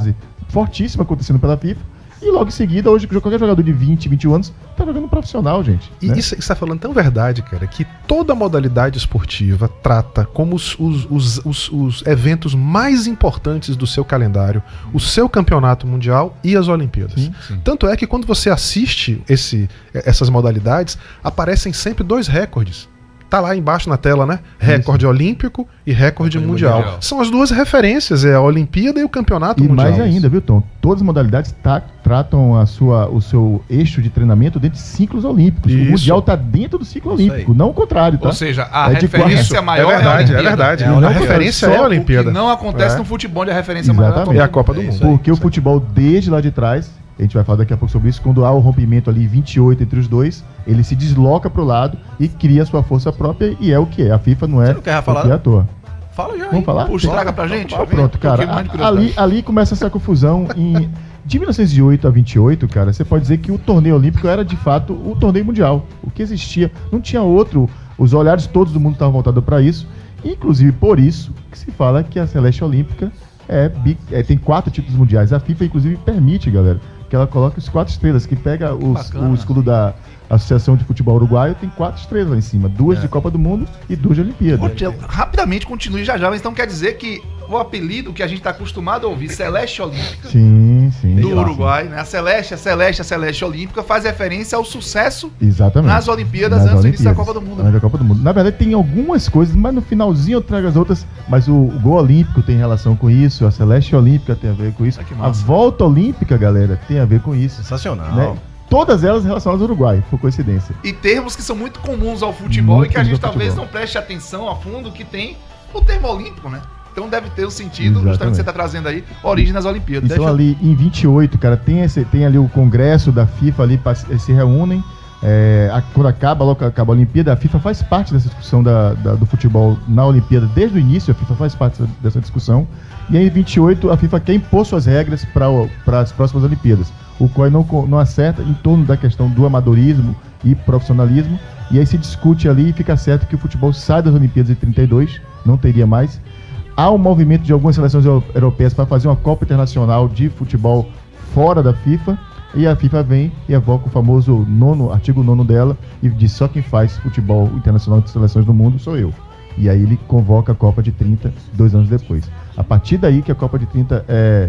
fortíssima acontecendo pela FIFA. E logo em seguida, hoje, qualquer jogador de vinte, vinte e um anos tá jogando profissional, gente. E né? isso que você tá falando tão verdade, cara, que toda modalidade esportiva trata como os, os, os, os, os eventos mais importantes do seu calendário, o seu campeonato mundial e as Olimpíadas. Sim, sim. Tanto é que quando você assiste esse, essas modalidades, aparecem sempre dois recordes. Tá lá embaixo na tela, né? Recorde olímpico e recorde mundial. mundial. São as duas referências, é a Olimpíada e o campeonato E mundial. mais ainda, viu, Tom? Todas as modalidades tá- tratam a sua, o seu eixo de treinamento dentro de ciclos olímpicos. Isso. O mundial tá dentro do ciclo Isso olímpico, aí. não o contrário, tá? Ou seja, a É de referência quatro- maior é verdade, é a é Olimpíada. verdade. É a a Olimpíada. referência Só é a o Olimpíada. que não acontece É. no futebol, onde a referência maior é a Exatamente. É a Copa. Copa do É Mundo. isso aí. Porque o futebol, desde lá de trás, a gente vai falar daqui a pouco sobre isso, quando há o rompimento ali vinte e oito entre os dois, ele se desloca pro lado e cria sua força própria, e é o que é. A FIFA não é Você não quer falar? o que é à toa. Fala já aí. Vamos falar? Puxa, traga pra gente. Ah, pronto, cara. Um pouquinho mais de A- curiosidade. Ali, ali começa essa confusão. Em, de mil novecentos e oito a vinte e oito, cara, você pode dizer que o torneio olímpico era de fato o torneio mundial. O que existia, não tinha outro. Os olhares todos do mundo estavam voltados para isso. Inclusive por isso que se fala que a Celeste Olímpica é, bi- é, tem quatro títulos mundiais. A FIFA, inclusive, permite, galera, que ela coloque os quatro estrelas, que pega os- Bacana. o escudo da Associação de Futebol Uruguaio, tem quatro estrelas lá em cima. Duas de Copa do Mundo e duas de Olimpíada. Conte- Rapidamente, continue já já, mas então quer dizer que o apelido que a gente está acostumado a ouvir, Celeste Olímpica, Sim, sim. do sim. Uruguai, né? A Celeste, a Celeste, a Celeste Olímpica faz referência ao sucesso Exatamente. nas Olimpíadas Nas antes do início da Olimpíadas, Copa do Mundo. Antes da Copa do Mundo. Na verdade, tem algumas coisas, mas no finalzinho eu trago as outras. Mas o, o gol olímpico tem relação com isso, a Celeste Olímpica tem a ver com isso. Ah, que A massa. volta olímpica, galera, tem a ver com isso. Sensacional. Né? Todas elas relacionadas ao Uruguai, por coincidência. E termos que são muito comuns ao futebol Muito e que a gente comuns ao talvez futebol. não preste atenção a fundo, que tem o termo olímpico, né? Então deve ter o sentido, justamente Exatamente. que você está trazendo aí, origem nas Olimpíadas. Então Deixa- ali em vinte e oito, cara, tem, esse, tem ali o congresso da FIFA ali, pra- eles se reúnem. É, a- quando acaba, logo que acaba a Olimpíada, a FIFA faz parte dessa discussão da, da- do futebol na Olimpíada desde o início, a FIFA faz parte dessa, dessa discussão. E aí em vinte e oito a FIFA quer impor suas regras para as próximas Olimpíadas. O C O I não, co- não acerta em torno da questão do amadorismo e profissionalismo. E aí se discute ali e fica certo que o futebol sai das Olimpíadas em trinta e dois, não teria mais. Há um movimento de algumas seleções eu- europeias para fazer uma Copa Internacional de futebol fora da FIFA. E a FIFA vem e evoca o famoso nono, artigo nono dela e diz: só quem faz futebol internacional de seleções do mundo sou eu. E aí ele convoca a Copa de trinta, dois anos depois. A partir daí que a Copa de trinta é,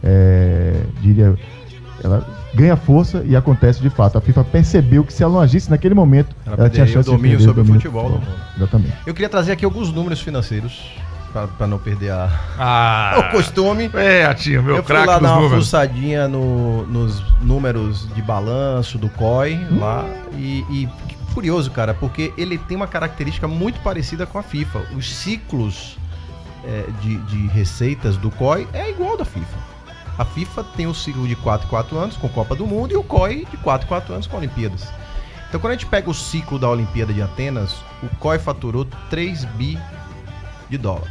é, diria, ela ganha força e acontece de fato. A FIFA percebeu que se ela não agisse naquele momento, Ela ela, tinha perderia chance o domínio de perder sobre o domínio futebol do mundo. Exatamente. Eu queria trazer aqui alguns números financeiros, para não perder a... Ah, o costume. é, Atinho, meu Eu fui craque lá dos dar uma números. fuçadinha no- nos números de balanço do C O I lá e, e curioso, cara, porque ele tem uma característica muito parecida com a FIFA. Os ciclos é, de, de receitas do C O I é igual ao da FIFA. A FIFA tem o ciclo de quatro em quatro anos com Copa do Mundo e o C O I de quatro em quatro anos com Olimpíadas. Então quando a gente pega o ciclo da Olimpíada de Atenas, o C O I faturou três bi de dólar.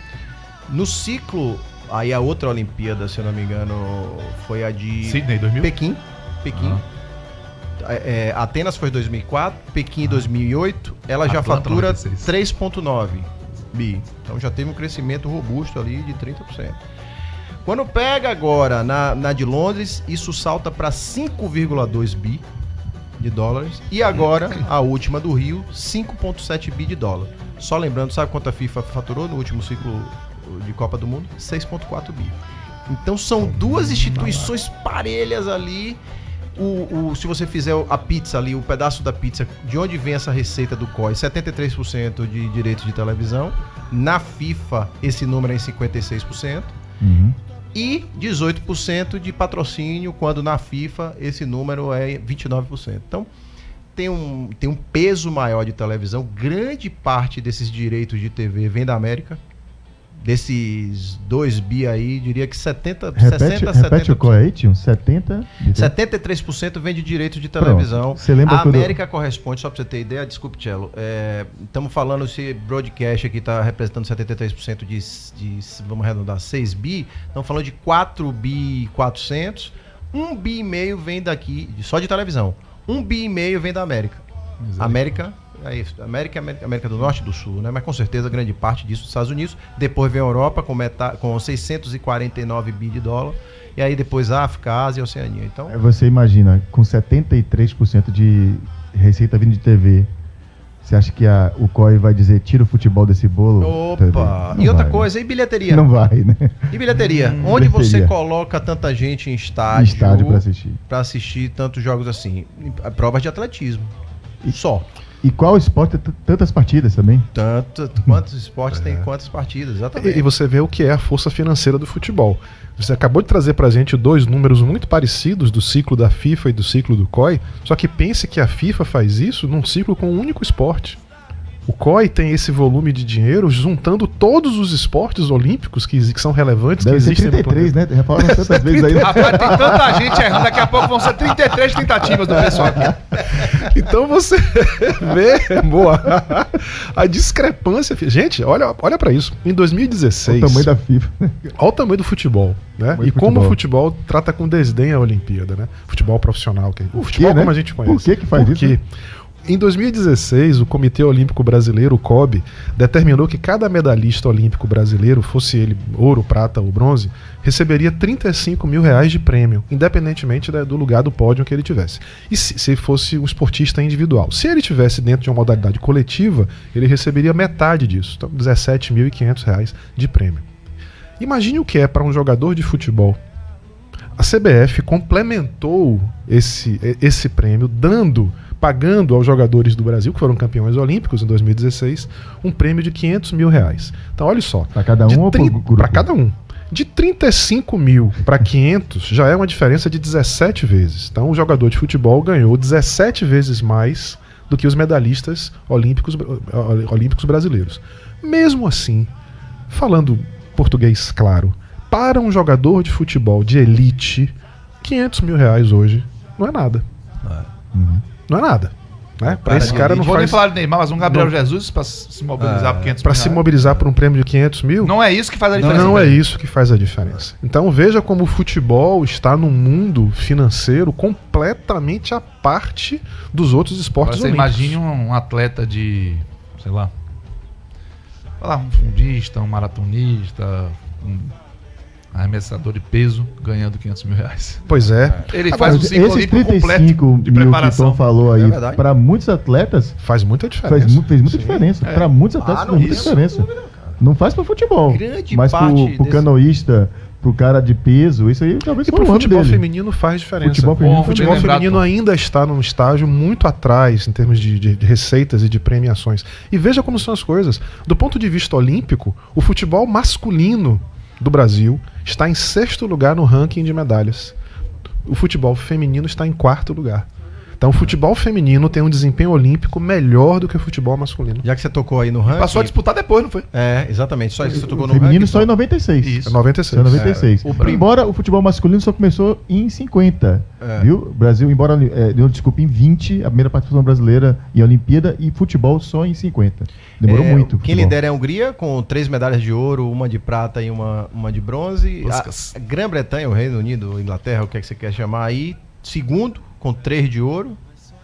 No ciclo, aí a outra Olimpíada, se eu não me engano, foi a de Sydney, dois mil? Pequim. Pequim. É, é, Atenas foi dois mil e quatro, Pequim dois mil e oito, ela já Atlanta, fatura noventa e seis. três vírgula nove bi. Então já teve um crescimento robusto ali de trinta por cento. Quando pega agora na, na de Londres, isso salta para cinco vírgula dois bi de dólares. E agora, a última do Rio, cinco vírgula sete bi de dólar. Só lembrando, sabe quanto a FIFA faturou no último ciclo de Copa do Mundo? seis vírgula quatro bi. Então são duas instituições parelhas ali. O, o, se você fizer a pizza ali, o pedaço da pizza, de onde vem essa receita do C O I? setenta e três por cento de direitos de televisão. Na FIFA, esse número é em cinquenta e seis por cento. Uhum. E dezoito por cento de patrocínio, quando na FIFA esse número é vinte e nove por cento. Então, tem um, tem um peso maior de televisão. Grande parte desses direitos de T V vem da América. Desses dois bi aí, diria que setenta, Repete, sessenta, repete o C O I setenta por cento. aí, tio? setenta? setenta e três por cento vem de direitos de televisão. Pronto. Você lembra a quando- América corresponde, só pra você ter ideia, desculpe, Cello. Estamos falando, se broadcast aqui está representando setenta e três por cento de, de, vamos arredondar, seis bi. Estamos falando de quatro bi e quatrocentos. um bi e meio vem daqui, só de televisão. um bi e meio vem da América. América, é isso. América, América, América do Norte e do Sul, né? Mas com certeza grande parte disso dos Estados Unidos. Depois vem a Europa com, meta, com seiscentos e quarenta e nove bi de dólar. e aí depois África, Ásia e Oceania. Então, Aí você imagina, com setenta e três por cento de receita vindo de T V, você acha que a, o C O I vai dizer tira o futebol desse bolo? opa! Não E outra vai, coisa, e bilheteria? né? Não vai, né? E bilheteria? Hum, Onde você bilheteria. coloca tanta gente em estádio, Estádio pra assistir. pra assistir tantos jogos assim? Em- Provas de atletismo. Só. E qual esporte tem t- tantas partidas também? Tanto, quantos esportes tem quantas partidas? Exatamente. E, e você vê o que é a força financeira do futebol. Você acabou de trazer pra gente dois números muito parecidos do ciclo da FIFA e do ciclo do C O I, só que pense que a FIFA faz isso num ciclo com um único esporte. O C O I tem esse volume de dinheiro juntando todos os esportes olímpicos que, exi- que são relevantes, Deve que ser existem trinta e três, no né? Já falaram tantas vezes aí. Rapaz, tem tanta gente errando, daqui a pouco vão ser trinta e três tentativas do pessoal aqui. Então você vê, boa, a discrepância. fi- Gente, olha, olha para isso. Em dois mil e dezesseis, O tamanho da FIFA. olha o tamanho do futebol, né? Tamanho E do como o futebol. futebol trata com desdém a Olimpíada, né? Futebol profissional, que é- o Por futebol quê, né? como a gente conhece. Por que que faz Por isso, quê? né? Em dois mil e dezesseis, o Comitê Olímpico Brasileiro, o C O B, determinou que cada medalhista olímpico brasileiro, fosse ele ouro, prata ou bronze, receberia trinta e cinco mil reais de prêmio, independentemente da- do lugar do pódio que ele tivesse. E se, se fosse um esportista individual. Se ele tivesse dentro de uma modalidade coletiva, ele receberia metade disso, então dezessete mil e quinhentos reais de prêmio. Imagine o que é para um jogador de futebol. A C B F complementou esse, esse prêmio, dando, pagando aos jogadores do Brasil, que foram campeões olímpicos em dois mil e dezesseis, um prêmio de quinhentos mil reais. Então, olha só. Pra cada de um ou pro tri- grupo? Pra cada um. De trinta e cinco mil para quinhentos já é uma diferença de dezessete vezes. Então, o jogador de futebol ganhou dezessete vezes mais do que os medalhistas olímpicos, olímpicos brasileiros. Mesmo assim, falando português claro, para um jogador de futebol de elite, quinhentos mil reais hoje não é nada. Uhum. Não é nada. Né? Para Cara esse de cara não Não vou nem faz. falar de Neymar, mas um Gabriel Não. Jesus pra se mobilizar por quinhentos Para mil se reais. mobilizar por um prêmio de quinhentos mil, Não é isso que faz a Não, diferença. não é velho. isso que faz a diferença. Então veja como o futebol está num mundo financeiro completamente à parte dos outros Agora esportes você olímpicos. imagine um, um atleta de, sei lá, sei lá, um fundista, um maratonista, um arremessador de peso ganhando quinhentos mil reais. Pois é, Ele Agora, faz um ciclo esses olímpico trinta e completo cinco de mil que o preparação. Tom falou aí, É verdade. para muitos atletas, faz muita diferença. faz, mu- fez muita Sim. diferença. É. Para muitos atletas Ah, não, faz muita isso, diferença. Não faz para futebol, Grande mas pro, parte pro desse- canoísta, pro cara de peso, isso aí talvez E foi pro o ano futebol dele. feminino faz diferença. Futebol O feminino futebol também. Lembrado, feminino pô. ainda está num estágio muito atrás em termos de, de- de receitas e de premiações. E veja como são as coisas. Do ponto de vista olímpico, o futebol masculino do Brasil está em sexto lugar no ranking de medalhas. O futebol feminino está em quarto lugar. Então o futebol feminino tem um desempenho olímpico melhor do que o futebol masculino. Já que você tocou aí no ranking. Passou a disputar depois, não foi? É, exatamente. Só isso que você tocou no Feminino ranking. só em noventa e seis. Isso. É noventa e Só em seis. noventa e seis. É, o Brasil- Embora o futebol masculino só começou em cinquenta, É. viu? O Brasil, embora, é, deu, desculpa, em vinte, a primeira participação brasileira em Olimpíada, e futebol só em cinquenta. Demorou É, muito. o Quem futebol. lidera é a Hungria, com três medalhas de ouro, uma de prata e uma, uma de bronze. Puskas. A, a Grã-Bretanha, o Reino Unido, Inglaterra, o que é que você quer chamar aí, segundo, com três de ouro.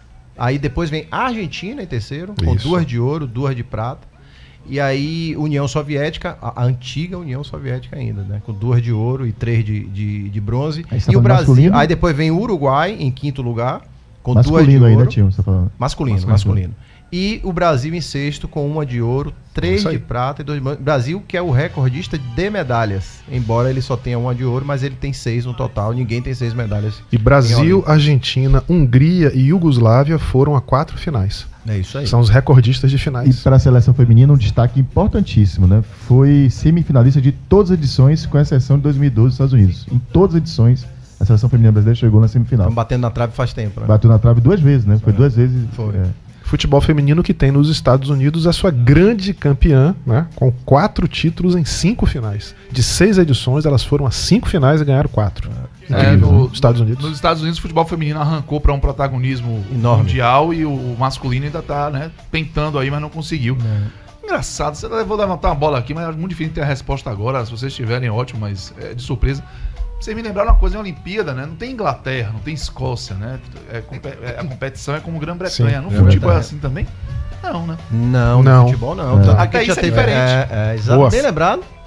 Aí depois vem a Argentina em terceiro, com Isso. duas de ouro, duas de prata. E aí União Soviética, a, a antiga União Soviética ainda, né? Com duas de ouro e três de, de, de bronze. Aí você tá E o falando Brasil. masculino? Aí depois vem o Uruguai em quinto lugar, com duas de Masculino ouro. aí, né, Tio? Você tá falando. Masculino, Masculino. masculino. E o Brasil em sexto, com uma de ouro, três Isso aí. de prata e dois de bronze. Brasil, que é o recordista de medalhas. Embora ele só tenha uma de ouro, mas ele tem seis no total. Ninguém tem seis medalhas. E Brasil, Argentina, Hungria e Iugoslávia foram a quatro finais. É isso aí. São os recordistas de E finais. para a seleção feminina, um destaque importantíssimo, né? Foi semifinalista de todas as edições, com exceção de dois mil e doze, nos Estados Unidos. Em todas as edições, a seleção feminina brasileira chegou na semifinal. Estamos batendo na trave faz tempo, né? Bateu na trave duas vezes, né? Foi duas vezes. Foi. é. Futebol feminino que tem nos Estados Unidos a sua grande campeã, né, com quatro títulos em cinco finais. De seis edições, elas foram a cinco finais e ganharam quatro. É, Incrível, no- né? Estados Unidos. Nos Estados Unidos, o futebol feminino arrancou para um protagonismo Enorme. mundial e o masculino ainda tá, né, tentando aí, mas não conseguiu. Engraçado, você eu vou levantar uma bola aqui, mas é muito difícil ter a resposta agora. Se vocês tiverem, ótimo, mas é de surpresa. Vocês me lembraram uma coisa em Olimpíada, né? Não tem Inglaterra, não tem Escócia, né? É, compe- é, a competição é como Grã-Bretanha. Sim, No Grã-Bretanha. futebol é assim também? Não, né? Não, Não. no futebol não. É. Tanto Até que já isso é teve- diferente. É, é, exato. Boa. Bem lembrado. né?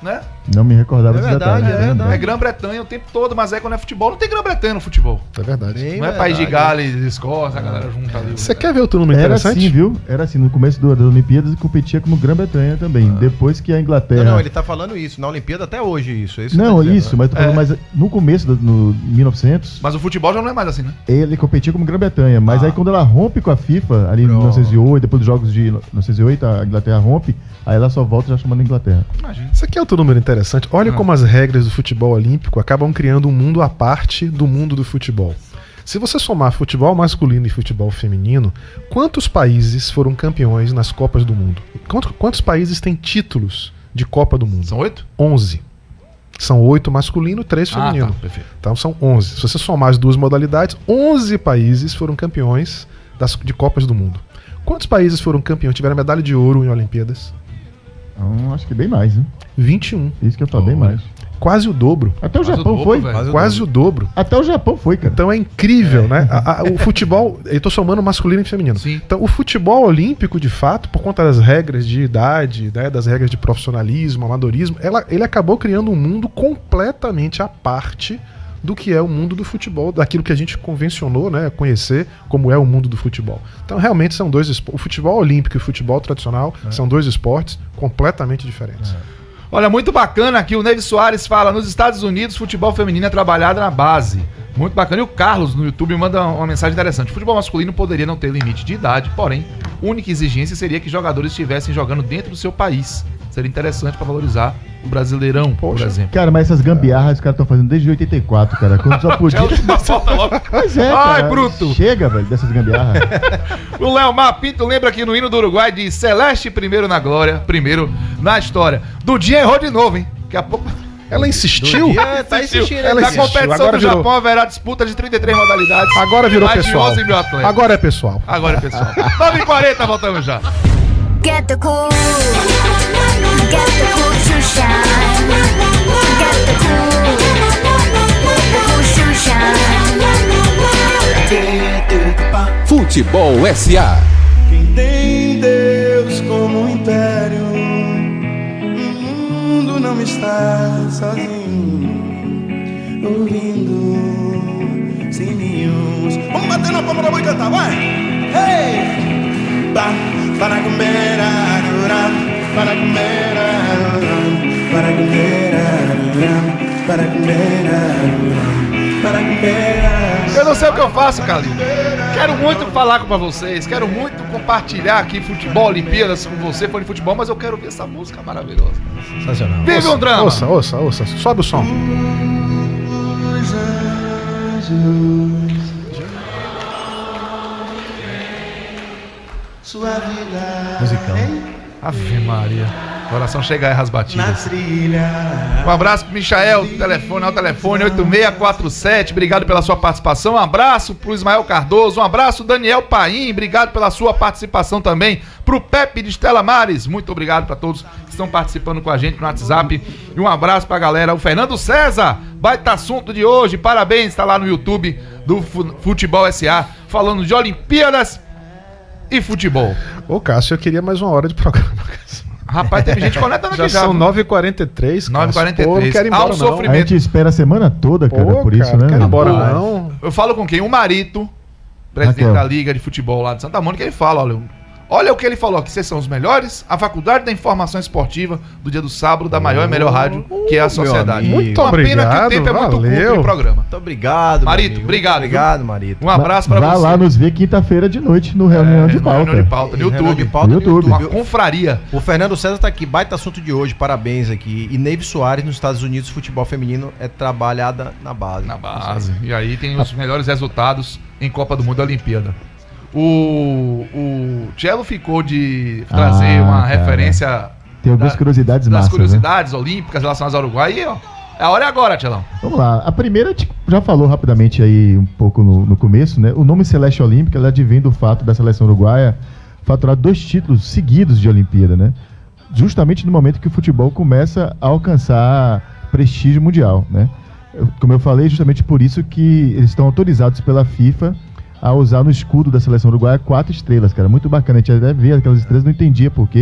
Não me recordava É desse verdade, detalhe. é verdade. É Grã-Bretanha o tempo todo, mas aí quando é futebol, não tem Grã-Bretanha no futebol. É verdade. Bem Não é país de verdade. Gales, Escócia, a galera junta ali. Você quer ver outro número Era interessante? assim, viu? Era assim, no começo do- das Olimpíadas competia como Grã-Bretanha também. Depois que a Inglaterra... Não, não, ele tá falando isso. Na Olimpíada até hoje, isso. é isso que Não, tá dizendo, isso, né? mas tô falando, É. mas no começo, do, no mil e novecentos, Mas o futebol já não é mais assim, né? ele competia como Grã-Bretanha. Mas Ah. aí quando ela rompe com a FIFA, ali em mil novecentos e oito, depois dos jogos de mil novecentos e oito, a Inglaterra rompe, aí ela só volta já chamando Inglaterra. Imagina. Isso aqui é outro número interessante. Olha Ah. como as regras do futebol olímpico acabam criando um mundo à parte do mundo do futebol. Se você somar futebol masculino e futebol feminino, quantos países foram campeões nas Copas do Mundo? Quanto- Quantos países têm títulos de Copa do Mundo? São oito? onze. São oito masculino, três Ah, feminino. tá, perfeito. Então são onze. Se você somar as duas modalidades, onze países foram campeões das, de Copas do Mundo. Quantos países foram campeões, tiveram medalha de ouro em Olimpíadas? Então, acho que bem mais, né? vinte e um. Isso que eu falo, bem Olha. mais. Quase o dobro. Até o Quase o Japão dobro, foi. velho. Quase o Quase o dobro. Até o Japão foi, cara. Então é incrível, né? A- a- o futebol, eu tô somando masculino e feminino. Sim. Então o futebol olímpico, de fato, por conta das regras de idade, né, das regras de profissionalismo, amadorismo, ela- ele acabou criando um mundo completamente à parte do que é o mundo do futebol, daquilo que a gente convencionou, né, conhecer como é o mundo do futebol. Então realmente são dois esportes. O futebol olímpico e o futebol tradicional são dois esportes completamente diferentes. Olha, muito bacana aqui. O Neves Soares fala: nos Estados Unidos, futebol feminino é trabalhado na base. Muito bacana. E o Carlos no YouTube manda uma mensagem interessante. O futebol masculino poderia não ter limite de idade, porém, a única exigência seria que jogadores estivessem jogando dentro do seu país. Seria interessante para valorizar o Brasileirão, por Poxa. exemplo. Cara, mas essas gambiarras os caras estão fazendo desde oitenta e quatro, cara. Quando só podia. Falta logo. Mas é, Ai, cara. bruto. Chega, velho, dessas gambiarras. O Leomar Pinto lembra que no hino do Uruguai diz: Celeste primeiro na glória, primeiro na história. Dudinha errou de novo, hein? Daqui a pouco. Ela insistiu? É, tá insistindo. Ela Na aqui. insistiu. competição Agora do virou. Japão haverá disputa de trinta e três modalidades. Agora virou mais pessoal. de onze mil atletas. Agora é pessoal. Agora é pessoal. nove e quarenta, voltamos já. Get the cool, get the cool to shine. Get the cool, the cool to shine. Futebol S A. Quem tem Deus como um império, o mundo não está sozinho, ouvindo sininhos. Vamos bater na palma da mão e cantar, vai! Hey! Ba, para comer, arurá, para comer, arurá, para comer, arurá, para comer, arurá, para comer, arurá. Eu não sei o que eu faço, Calil. Quero muito falar com vocês, quero muito compartilhar aqui futebol, Olimpíadas com você, fã de futebol, mas eu quero ouvir essa música maravilhosa. Sensacional. Vive um drama! Ouça, ouça, ouça. Sobe o som. Os anjos, sua vida Musicão. Ave Maria. O coração chega a errar as na batidas. trilha. Um abraço pro Michael, telefone, ao telefone oito seis quatro sete, obrigado pela sua participação. Um abraço pro Ismael Cardoso, um abraço Daniel Paim, obrigado pela sua participação também. Pro Pepe de Estela Mares, muito obrigado pra todos que estão participando com a gente no WhatsApp. E um abraço pra galera. O Fernando César, baita assunto de hoje, parabéns, tá lá no YouTube do Fu- Futebol S A, falando de Olimpíadas e futebol. Ô, Cássio, eu queria mais uma hora de programa. Rapaz, teve gente conectando Já aqui já. são viu? nove e quarenta e três. nove e quarenta e três. Pô, não quero ir Há um embora, não. sofrimento. A gente espera a semana toda, cara, Pô, por isso, cara, né? não quero ir embora, Rapaz. não. Eu falo com quem? O Marito, presidente Raquel. da Liga de Futebol lá de Santa Mônica, ele fala, olha, olha o que ele falou, que vocês são os melhores, a Faculdade da Informação Esportiva do dia do sábado, da maior e melhor rádio, que é a Sociedade. amigo. Muito Uma pena que o obrigado, tempo é muito curto valeu. de programa. Muito obrigado, Marito, meu amigo. obrigado, Obrigado, Marito. Um abraço pra Vá você. lá nos ver quinta-feira de noite no Reunião de no Pauta. Reunião de Pauta, no Reunião YouTube. de pauta No no YouTube. Uma YouTube. confraria. O Fernando César tá aqui, baita assunto de hoje, parabéns aqui. E Neves Soares, nos Estados Unidos, futebol feminino é trabalhada na base. Na base. E aí tem os melhores resultados em Copa do Mundo e Olimpíada. O, o Cello ficou de trazer Ah, uma cara. referência Tem algumas da- curiosidades das massas, né? curiosidades olímpicas relacionadas ao Uruguai. E, ó, a hora é agora, Tchelão. Vamos lá. A primeira, a gente já falou rapidamente aí um pouco no, no começo, né? O nome Celeste Olímpica, ela advém do fato da seleção uruguaia faturar dois títulos seguidos de Olimpíada, né? Justamente no momento que o futebol começa a alcançar prestígio mundial, né? Eu- Como eu falei, justamente por isso que eles estão autorizados pela FIFA a usar no escudo da seleção uruguaia quatro estrelas, cara. Muito bacana. A gente até vê aquelas estrelas, não entendia por quê.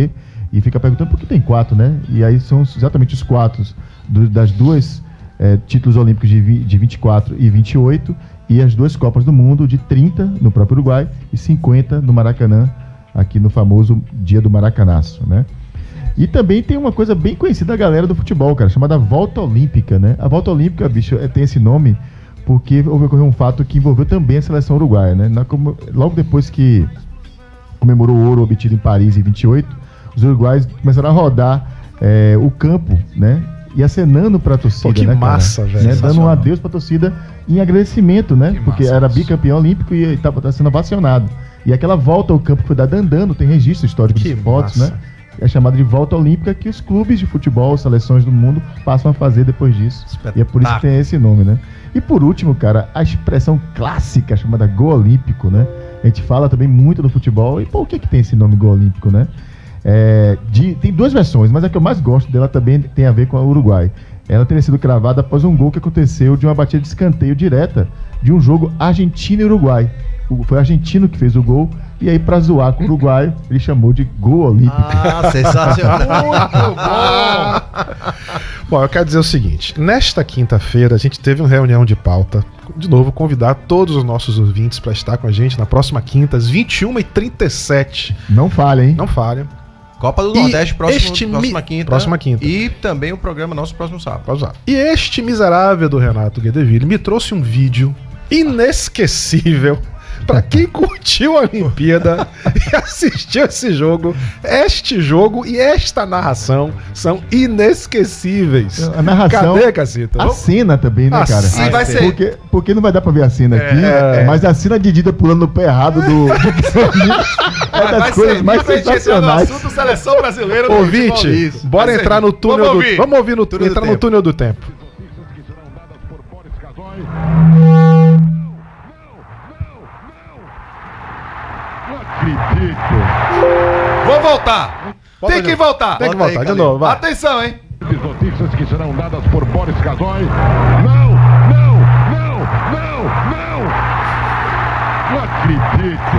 E fica perguntando por que tem quatro, né? E aí são exatamente os quatro do, das duas é, títulos olímpicos de, vi, de vinte e quatro e vinte e oito e as duas Copas do Mundo de trinta no próprio Uruguai e cinquenta no Maracanã, aqui no famoso Dia do Maracanaço, né? E também tem uma coisa bem conhecida da galera do futebol, cara, chamada Volta Olímpica, né? A Volta Olímpica, bicho, é, tem esse nome porque houve ocorrer um fato que envolveu também a seleção uruguaia, né? Na, como, logo depois que comemorou o ouro obtido em Paris em vinte e oito, os uruguaios começaram a rodar é, o campo, né? E acenando pra torcida, Pô, que né, cara? massa, velho. Né? Dando um adeus pra torcida em agradecimento, né? Que Porque massa era isso. bicampeão olímpico e estava sendo ovacionado. E aquela volta ao campo que foi dada andando, tem registro histórico Que de fotos, massa. né? É chamada de volta olímpica que os clubes de futebol, seleções do mundo, passam a fazer depois disso. E é por isso que tem esse nome, né? E por último, cara, a expressão clássica chamada gol olímpico, né? A gente fala também muito do futebol. E por que que tem esse nome gol olímpico, né? É, de, tem duas versões, mas a que eu mais gosto dela também tem a ver com o Uruguai. Ela teria sido cravada após um gol que aconteceu de uma batida de escanteio direta de um jogo Argentina e Uruguai. O, foi o argentino que fez o gol, e aí pra zoar com o uruguaio, ele chamou de gol olímpico. Ah, sensacional. Muito bom! Bom, eu quero dizer o seguinte, nesta quinta-feira a gente teve uma reunião de pauta, de novo convidar todos os nossos ouvintes para estar com a gente na próxima quinta, às vinte e uma e trinta e sete. Não falha, hein? Não falha. Copa do E Nordeste, próximo, este mi- próxima quinta. próxima quinta. E também o programa nosso próximo sábado. Pode usar. E este miserável do Renato Guedeville me trouxe um vídeo inesquecível pra quem curtiu a Olimpíada e assistiu esse jogo. Este jogo e esta narração são inesquecíveis. A narração, Cadê, Cacita? a cena também, né, A cara? cena vai ser- Porque, porque não vai dar pra ver a cena aqui, É. mas a cena de Dida pulando no pé errado do... do é Vai das coisas ser mais pra gente entrar no sensacionais. assunto seleção brasileira do Ouvinte, futebol. bora Vai ser- entrar no túnel Vamos do... ouvir. Vamos ouvir no Túnel do entrar no tempo. túnel do tempo. Vou voltar. Volta Tem de que novo. voltar. Tem que Volta aí, voltar de Calil. novo, vai. Atenção, hein? Notícias que serão dadas por Boris Casoy. Não, não, não, não, não. Não acredito.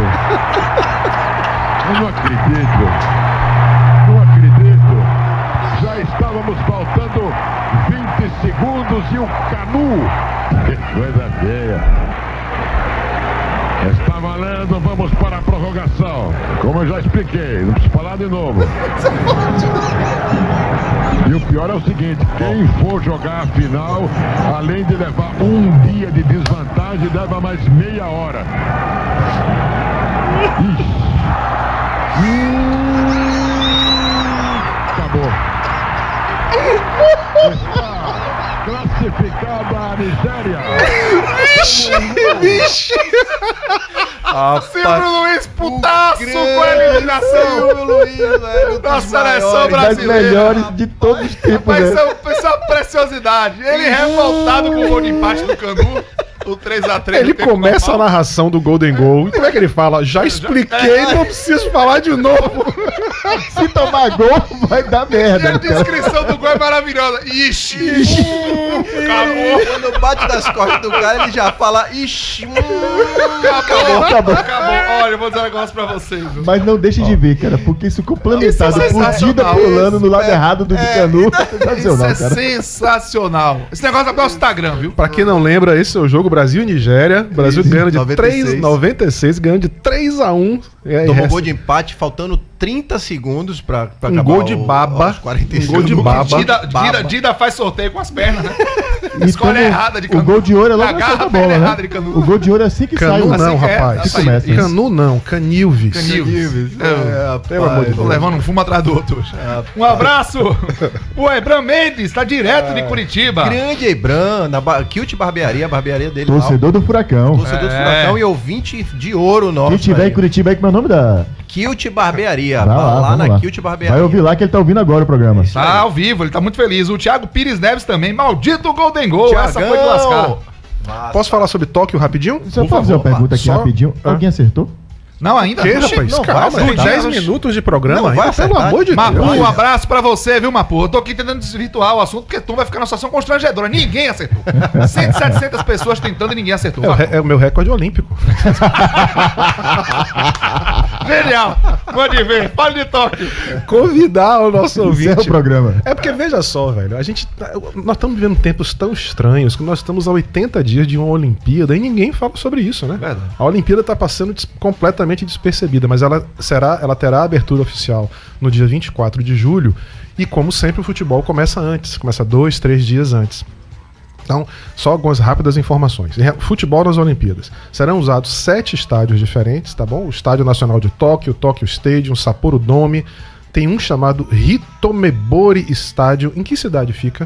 Eu não acredito. Não acredito. Já estávamos faltando vinte segundos e o Canu. Que coisa feia. Está valendo, vamos para a prorrogação. Como eu já expliquei, não preciso falar de novo. E o pior é o seguinte, quem for jogar a final, além de levar um dia de desvantagem, leva mais meia hora. Ixi. Hum, acabou. Está classificada a Nigéria. Silvio Luiz, putaço com a eliminação Silvio Luiz, velho, da dos seleção maiores. Das brasileira. melhores de todos os tempos, Mas né? isso é, isso é uma preciosidade. Ele revoltado com o gol de empate do Canu, o três a três. Ele começa a narração do Golden Goal. E como é que ele fala? Já expliquei, não preciso falar de novo. Se tomar gol, vai dar E merda. a cara. descrição do gol é maravilhosa. Ixi! Acabou! Quando bate das costas do cara, ele já fala, ixi, hum, Acabou! Acabou. Acabou! Olha, eu vou dizer um negócio pra vocês. viu? Mas não deixe de ver, cara, porque isso complementado Isso é por Dida sensacional. pulando no lado É, errado do é, Canu. Isso Sensacional, é cara. sensacional. Esse negócio é pro nosso Instagram, viu? Pra quem não lembra, esse é o jogo Brasil e Nigéria. Brasil ganhando de noventa e seis. três noventa e seis, ganhando de três a um. É, tomou e gol de empate, faltando trinta segundos pra, pra Um acabar gol de o- baba, aos quarenta e um cinco. gol de baba. Dida, Baba. Dida, Dida faz sorteio com as pernas, né? E Escolha como errada de O Canu. gol de ouro é logo na Agarra da a perna bola, errada né? de Canu. O gol de ouro é assim que sai. Canu o- não, assim que é, rapaz. que tá aí. começa. Isso. Canu não, Canilves. Canilves. É, Pelo amor de Tô Deus. levando um fumo atrás do outro hoje. Um abraço! O Ebram Mendes, tá direto de Curitiba. Grande Ebran, na ba... Kilt Barbearia, a barbearia dele lá. Torcedor do Furacão. Torcedor do É. Furacão e ouvinte de ouro nosso. Quem tiver aí. em Curitiba aí, como é o nome da... Kilt Barbearia. Vai Vai lá, lá, vamos na lá. Kilt Barbearia. Vai ouvir lá que ele tá ouvindo agora o programa. Tá ao vivo, ele tá muito feliz. O Thiago Pires Neves também. Maldito Golden Goal. Essa foi de lascar. Massa. Posso falar sobre Tóquio rapidinho? Só Por pra fazer uma favor, pergunta aqui só- rapidinho. Hã? Alguém acertou? Não, ainda Que, não. rapaz? não Calma, vai tem acertar. dez minutos de programa Não vai ainda, pelo acertar. amor de Mapu, Deus. um abraço pra você, viu, Mapu? Eu tô aqui tentando desvirtuar o assunto porque tu vai ficar numa situação constrangedora. Ninguém acertou. cem, setecentas pessoas tentando e ninguém acertou. É o, re- é o meu recorde olímpico. Genial! Pode ver, fale de toque. Convidar o nosso Encerra ouvinte. o programa. É porque, veja só, velho, a gente tá- nós estamos vivendo tempos tão estranhos que nós estamos há oitenta dias de uma Olimpíada e ninguém fala sobre isso, né? Verdade. A Olimpíada está passando des- completamente despercebida, mas ela, será, ela terá a abertura oficial no dia vinte e quatro de julho e, como sempre, o futebol começa antes, começa dois, três dias antes. Então, só algumas rápidas informações. Em re- Futebol nas Olimpíadas. Serão usados sete estádios diferentes, tá bom? O Estádio Nacional de Tóquio, Tóquio Stadium, Sapporo Dome. Tem um chamado Hitomebori Stadium. Em que cidade fica?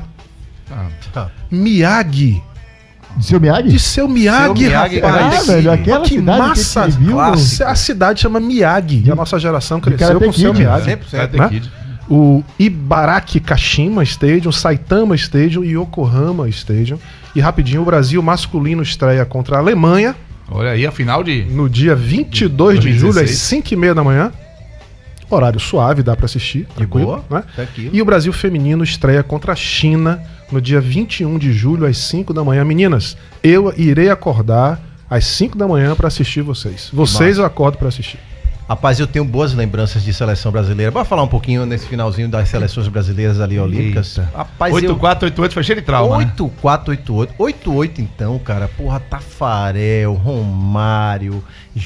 Tá. Miyagi. De seu Miyagi? De seu Miyagi, Seu Miyagi, rapaz. Ah, velho, aquela que cidade massa. que a gente viu. Clássico. A cidade chama Miyagi. E a nossa geração cresceu Karate com seu Kid, Miyagi. cem por cento. Né? O Ibaraki Kashima Stadium, Saitama Stadium e Yokohama Stadium. E rapidinho, o Brasil masculino estreia contra a Alemanha Olha aí, a final de. no dia vinte e dois de julho, às dois mil e dezesseis. cinco e meia da manhã. Horário suave, dá pra assistir. Tranquilo, boa, né? tranquilo. E o Brasil feminino estreia contra a China no dia vinte e um de julho, às cinco da manhã. Meninas, eu irei acordar às cinco da manhã pra assistir vocês. Vocês eu acordo pra assistir. Rapaz, eu tenho boas lembranças de seleção brasileira. Bora falar um pouquinho nesse finalzinho das seleções brasileiras ali olímpicas. Eita. Rapaz, oito eu... quatro oito oito foi cheio de trauma, né? oito quatro oito oito. oito oito então, cara. Porra, Tafarel, Romário,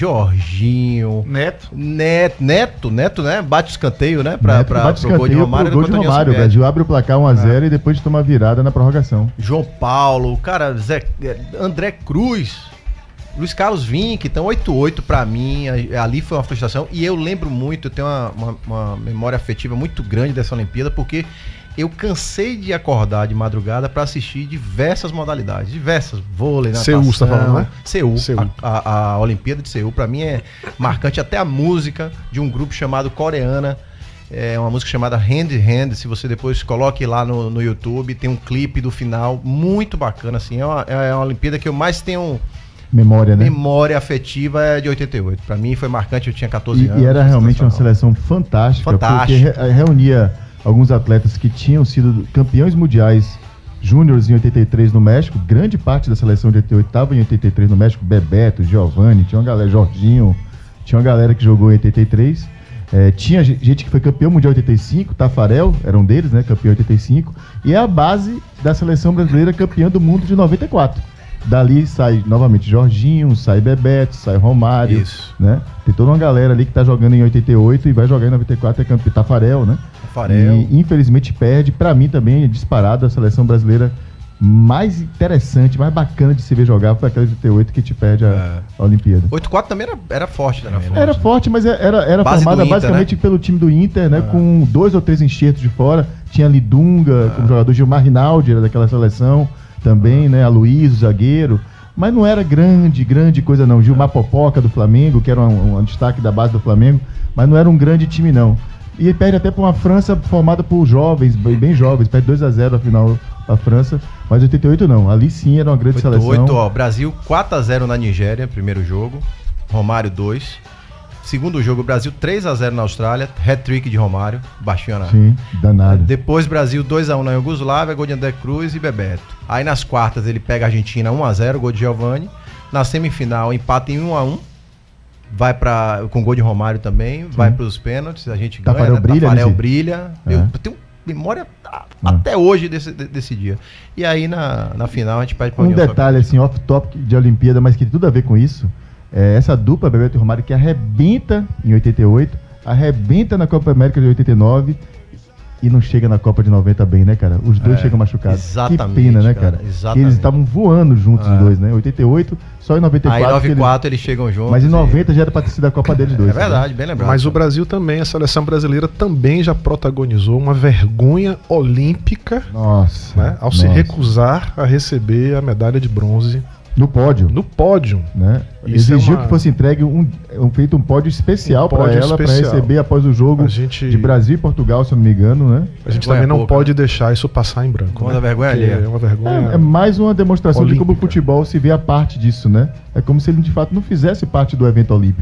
Jorginho, Neto. Neto, Neto, Neto, né? Bate o escanteio, né? Pra, Neto pra, bate pro gol de escanteio Romário. pro gol de contra a União Romário. O Soviética. Brasil abre o placar um a zero e depois toma virada na prorrogação. João Paulo, cara, Zé, André Cruz, Luiz Carlos Vinck, então oito oito pra mim, a- ali foi uma frustração. E eu lembro muito, eu tenho uma, uma- uma memória afetiva muito grande dessa Olimpíada, porque eu cansei de acordar de madrugada pra assistir diversas modalidades, diversas, vôlei, natação. Seul, você tá falando, né? Seul. Seul. A, a- a Olimpíada de Seul, pra mim, é marcante. Até a música de um grupo chamado Coreana. É uma música chamada Hand in Hand. Se você depois coloque lá no, no YouTube, tem um clipe do final muito bacana. Assim, é, uma, é uma Olimpíada que eu mais tenho Memória, né? memória afetiva é de oitenta e oito. Pra mim foi marcante, eu tinha catorze E, anos. e era realmente uma sensacional. seleção fantástica, Fantástica. porque re- reunia alguns atletas que tinham sido campeões mundiais júniores em oitenta e três no México. Grande parte da seleção de oitenta e oito estava em oitenta e três no México. Bebeto, Giovanni, tinha uma galera, Jorginho, tinha uma galera que jogou em oitenta e três. É, tinha ge- gente que foi campeão mundial em oitenta e cinco, Tafarel era um deles, né? Campeão em oitenta e cinco. E é a base da seleção brasileira campeã do mundo de noventa e quatro. Dali sai novamente Jorginho, sai Bebeto, sai Romário. Isso. Né? Tem toda uma galera ali que tá jogando em oitenta e oito e vai jogar em noventa e quatro, é campeão. Tafarel, né? Tafarel. E infelizmente perde. Pra mim também é disparado a seleção brasileira mais interessante, mais bacana de se ver jogar foi aquela de oitenta e oito que te perde a, a Olimpíada. oito quatro também era, era forte também. né? Era forte, mas era, era Base formada do Inter, basicamente né? pelo time do Inter, né? Com dois ou três enxertos de fora. Tinha ali Dunga como jogador, Gilmar Rinaldi era daquela seleção também, né? Aloysio, zagueiro. Mas não era grande, grande coisa não. Gilmar Popoca do Flamengo, que era um, um destaque da base do Flamengo, mas não era um grande time não. E perde até para uma França formada por jovens, bem, bem jovens, perde dois a zero a final a França, mas oitenta e oito não. Ali sim era uma grande oito seleção. oito, ó, Brasil quatro a zero na Nigéria, primeiro jogo. Romário dois. Segundo jogo, Brasil três a zero na Austrália, hat-trick de Romário, baixinho na. Sim, danado. Depois Brasil dois a um na Iugoslávia, gol de André Cruz e Bebeto. Aí nas quartas ele pega a Argentina um a zero, gol de Giovanni. Na semifinal empata em um a um. Vai para com gol de Romário também, vai para os pênaltis, a gente ganha, Tafarel né? brilha Tafarel nesse- brilha. É. Eu tenho memória a- até hoje desse, de- desse dia. E aí na, na final a gente perde pra Um União detalhe assim, off-topic de Olimpíada, mas que tem tudo a ver com isso, é essa dupla Bebeto e Romário que arrebenta em oitenta e oito, arrebenta na Copa América de oitenta e nove e não chega na Copa de noventa bem, né, cara? Os dois É, chegam machucados. exatamente, Que pena, né, cara, cara? exatamente. Eles estavam voando juntos É. os dois, né? oitenta e oito, só em noventa e Aí quatro. nove que e quatro eles chegam juntos. Mas em e- noventa já era pra ter sido a Copa deles dois. É verdade, bem lembrado. Mas o Brasil também, a seleção brasileira também já protagonizou uma vergonha olímpica, Nossa. né, ao se nossa. recusar a receber a medalha de bronze No pódio. no pódio. Né? Isso Exigiu é uma- que fosse entregue um, um feito um pódio especial Um para pódio ela, para especial. receber após o jogo A gente- de Brasil e Portugal, se eu não me engano, né? A gente Vergonha também não pouca, pode deixar isso passar em branco. Uma né? da vergonha Porque alheia. É uma vergonha. É, é mais uma demonstração de como o Olímpica. futebol se vê a parte disso, né? É como se ele de fato não fizesse parte do evento olímpico.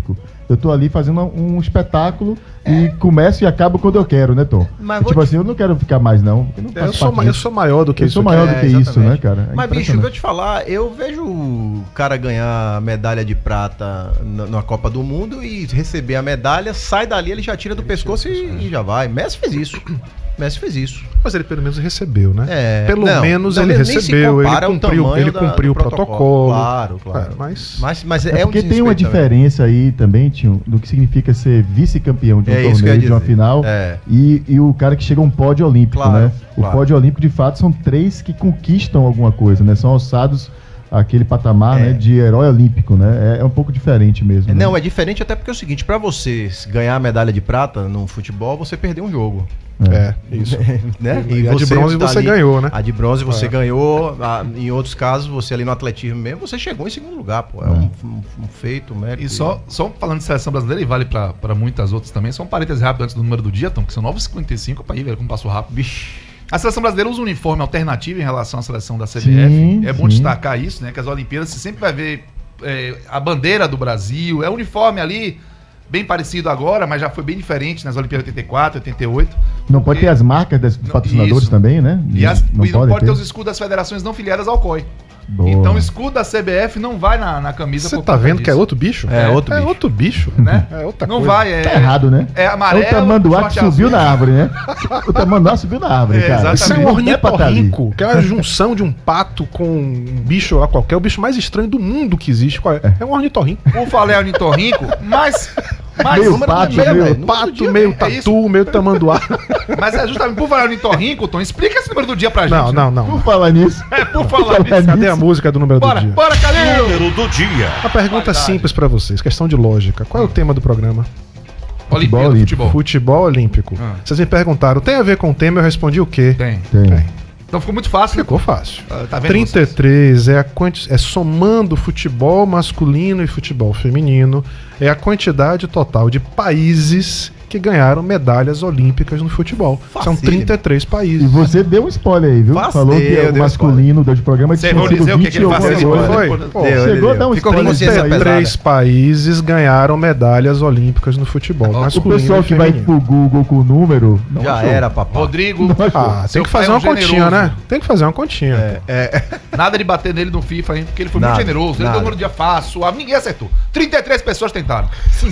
Eu tô ali fazendo um espetáculo e começo e acabo quando eu quero, né, Tom? Mas E, tipo vou assim, eu não quero ficar mais, não. Porque não É, eu, faço sou, parte ma- eu disso. sou maior do que Eu isso. sou maior aqui. do que É, isso, exatamente. né, cara? É Mas, bicho, eu impressionante. vou te falar, eu vejo o cara ganhar medalha de prata na, na Copa do Mundo e receber a medalha, sai dali, ele já tira do pescoço e, e já vai. Messi fez isso. Messi fez isso. Mas ele pelo menos recebeu, né? É, pelo não, menos não, ele nem se recebeu, ele compara ao cumpriu, tamanho ele da- cumpriu do o protocolo. Claro, claro. É, mas Mas, mas É é, um porque tem uma desrespeito também. diferença aí também, Tio, do que significa ser vice-campeão de um É isso que eu ia torneio, de uma dizer. final, É. e, e o cara que chega a um pódio olímpico, Claro, né? O claro. pódio olímpico, de fato, são três que conquistam alguma coisa, né? São alçados àquele patamar, É. né, de herói olímpico, né? É, é um pouco diferente mesmo. né? Não, é diferente até porque é o seguinte, pra você ganhar a medalha de prata no futebol, você perdeu um jogo. é, isso. Né? E a de bronze tá você ganhou, né? A de bronze você É. ganhou, a- em outros casos, você ali no atletismo mesmo, você chegou em segundo lugar, pô. É, Um, um- um feito, um mérito. E só, só falando de seleção brasileira, e vale pra, pra muitas outras também, só um parênteses rápido antes do número do dia, Tom, que são nove e cinquenta e cinco, pra ir, velho, como passou rápido. Bicho. A seleção brasileira usa um uniforme alternativo em relação à seleção da C B Sim, F. É bom sim. destacar isso, né? Que as Olimpíadas você sempre vai ver é, a bandeira do Brasil, é um uniforme ali bem parecido agora, mas já foi bem diferente nas Olimpíadas de oitenta e quatro, oitenta e oito. Não pode ter as marcas dos Não, patrocinadores isso. também, né? E, as- não, e não podem pode ter os escudos das federações não filiadas ao C O I. Boa. Então o escudo da C B F não vai na, na camisa. Você por tá conta vendo que é disso. outro bicho? É, outro É bicho. outro bicho, Né? É outra Não coisa. vai, é. Tá errado, né? É amarelo. É o tamanduá que short subiu azul. na árvore, né? O tamanduá subiu na árvore, É, cara. Isso é um exatamente. não é pra tá ali. ornitorrinco, que é a junção de um pato com um bicho lá qualquer, o bicho mais estranho do mundo que existe. Qual é? É um ornitorrinco. Por falar em ornitorrinco, mas. Mas, Meio número do pato, dia, meio velho. Meio Número do pato, dia, meio é tatu, isso. meio tamanduá. Mas é justamente por falar em ornitorrinco, Tom, explica esse número do dia pra gente. Não, não, Por não. falar nisso. É, por falar nisso. Cadê nisso. a música do número Bora, do dia? bora, Calil! Número do dia. Uma pergunta Qualidade. simples pra vocês, questão de lógica. Qual é o tema do programa? Olimpíada de olímpico. futebol. Futebol olímpico. Ah. Vocês me perguntaram, tem a ver com o tema? Eu respondi o quê? Tem. Tem. Então ficou muito fácil. né? Ficou fácil. Ah, Tá vendo trinta e vocês? três é, a quanti... é somando futebol masculino e futebol feminino, é a quantidade total de países que ganharam medalhas olímpicas no futebol. São Facílimo. trinta e três E países. você deu um spoiler aí, viu? Fácil, Falou que deu, é o deu masculino do programa Vocês tinha vão sido dizer o que vinte que ele e alguma facilitou, coisa. né? Foi? Depois- Pô, Deu, Chegou a dar um Ficou com spoiler consciência disso aí. pesada. trinta e três países ganharam medalhas olímpicas no futebol O masculino pessoal e que vai feminino. pro Google com o número. não Já achou. era, papai. Rodrigo, Ah, tem seu que fazer pai é uma um continha, generoso. né? Tem que fazer uma continha. É, é. Nada de bater nele no FIFA, hein? Porque ele foi Nada, muito generoso. Ele nada. deu um número de dia fácil. ah, Ninguém acertou. trinta e três pessoas tentaram.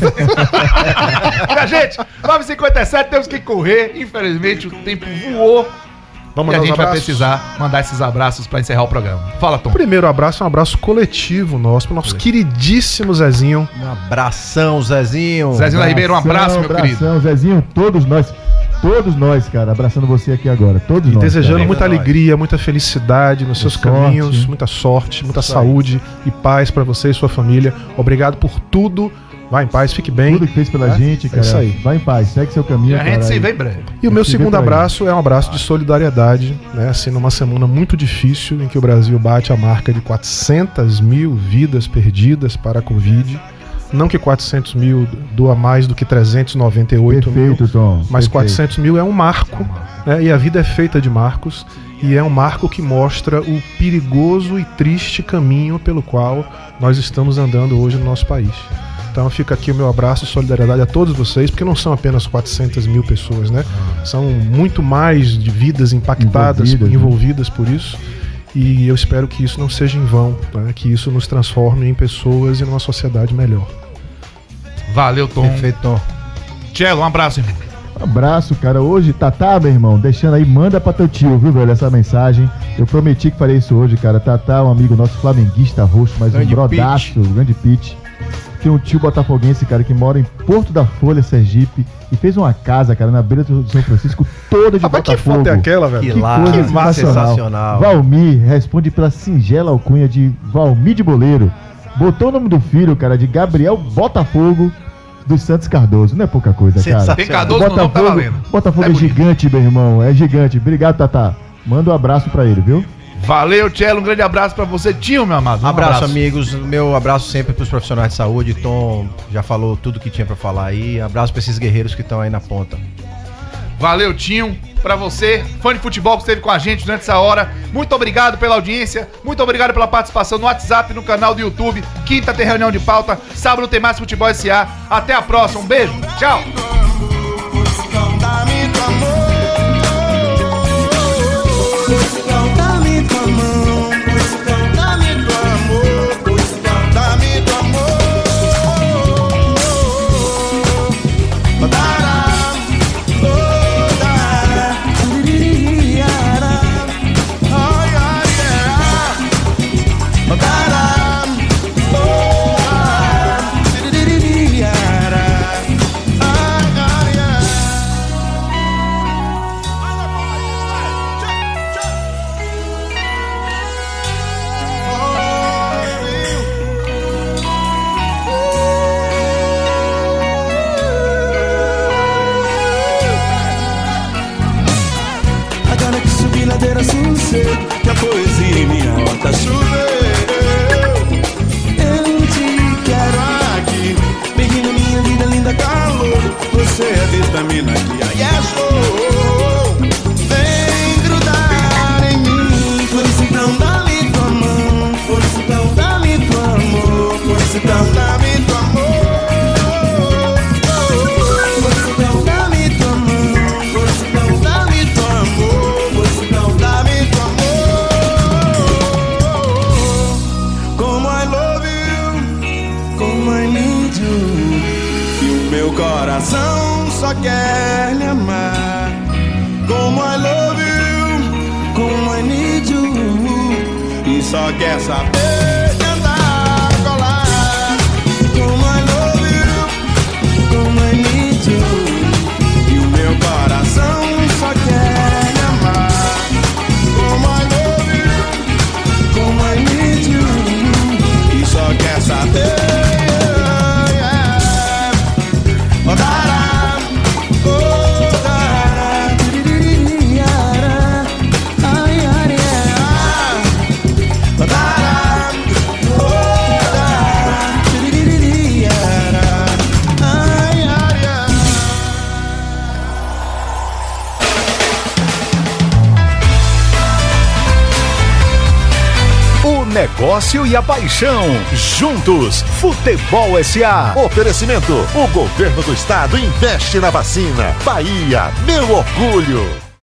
Minha gente, nove e cinquenta e sete, temos que correr. Infelizmente, o tempo voou. Vamos e a mandar os gente vai abraços? precisar mandar esses abraços pra encerrar o programa. Fala, Tom. O primeiro abraço é um abraço coletivo nosso, pro nosso queridíssimo Zezinho. Um abração, Zezinho. Zezinho da Ribeiro, um abraço, meu querido. Abração, Zezinho, todos nós. Todos nós, cara, abraçando você aqui agora. Todos E nós. desejando cara. muita Nós. alegria, muita felicidade nos seus sorte. caminhos, muita sorte, muita saúde e paz pra você e sua família. Obrigado por tudo. Vá em paz, fique bem. Tudo que fez pela É? gente, É cara. isso aí. Vai em paz, segue seu caminho. E a gente cara, se aí. vê em breve. E o meu Se vê segundo por aí. abraço é um abraço de solidariedade, né? Assim, numa semana muito difícil em que o Brasil bate a marca de quatrocentas mil vidas perdidas para a Covid. Não que quatrocentos mil doa mais do que trezentos e noventa e oito mil. Perfeito, Tom. Mas perfeito. quatrocentos mil é um marco, né? E a vida é feita de marcos, e é um marco que mostra o perigoso e triste caminho pelo qual nós estamos andando hoje no nosso país. Então fica aqui o meu abraço e solidariedade a todos vocês, porque não são apenas quatrocentas mil pessoas, né? São muito mais de vidas impactadas, Envolvidas, envolvidas, né? por isso. E eu espero que isso não seja em vão, né? Que isso nos transforme em pessoas e numa sociedade melhor. Valeu, Tom. Perfeito, Tom. Tchelo, um abraço, irmão. Um abraço, cara. Hoje, Tatá, meu irmão, deixando aí, manda pra teu tio, viu, velho, essa mensagem. Eu prometi que faria isso hoje, cara. Tatá, um amigo nosso flamenguista roxo, mas Grande um brodaço, grande Pete. Tem um tio botafoguense, cara, que mora em Porto da Folha, Sergipe, e fez uma casa, cara, na beira do São Francisco, toda de Rapaz, que Botafogo. foto é aquela, velho? Que Que lá, coisa que massa, sensacional. Valmir responde pela singela alcunha de Valmir de Boleiro. Botou o nome do filho, cara, de Gabriel Botafogo dos Santos Cardoso. Não é pouca coisa, cara. Sensacional. Tem Cardoso no nome, tá valendo. Botafogo É é, bonito. gigante, meu irmão. É gigante. Obrigado, Tatá. Manda um abraço pra ele, viu? Valeu, Tchelo. Um grande abraço pra você, tio, meu amado. Um Abraço, amigos. Meu abraço sempre pros profissionais de saúde. Tom já falou tudo que tinha pra falar aí. Abraço pra esses guerreiros que estão aí na ponta. Valeu, Tinho. Pra você, fã de futebol que esteve com a gente durante essa hora, muito obrigado pela audiência, muito obrigado pela participação no WhatsApp, no canal do YouTube. Quinta tem reunião de pauta, sábado tem mais Futebol S A. Até a próxima, um beijo, tchau! Que a poesia em minha horta choveu. Eu te quero aqui, pedindo minha vida, linda calor. Você é vitamina que a yes, oh, vem grudar em mim. Florescitão, dá-me tua mão. Florescitão, dá-me tua amor. Florescitão, dá-me tua amor. Florescitão, dá-me tua mão. Florescitão, dá-me tua amor. Florescitão, dá-me tua amor. Meu coração só quer lhe amar. Como I love you, como I need you. E só quer saber de andar a colar. Como I love you, como I need you. E o meu coração só quer lhe amar. Como I love you, como I need you. E só quer saber. Negócio e a paixão. Juntos, Futebol S A. Oferecimento: o governo do estado investe na vacina. Bahia, meu orgulho.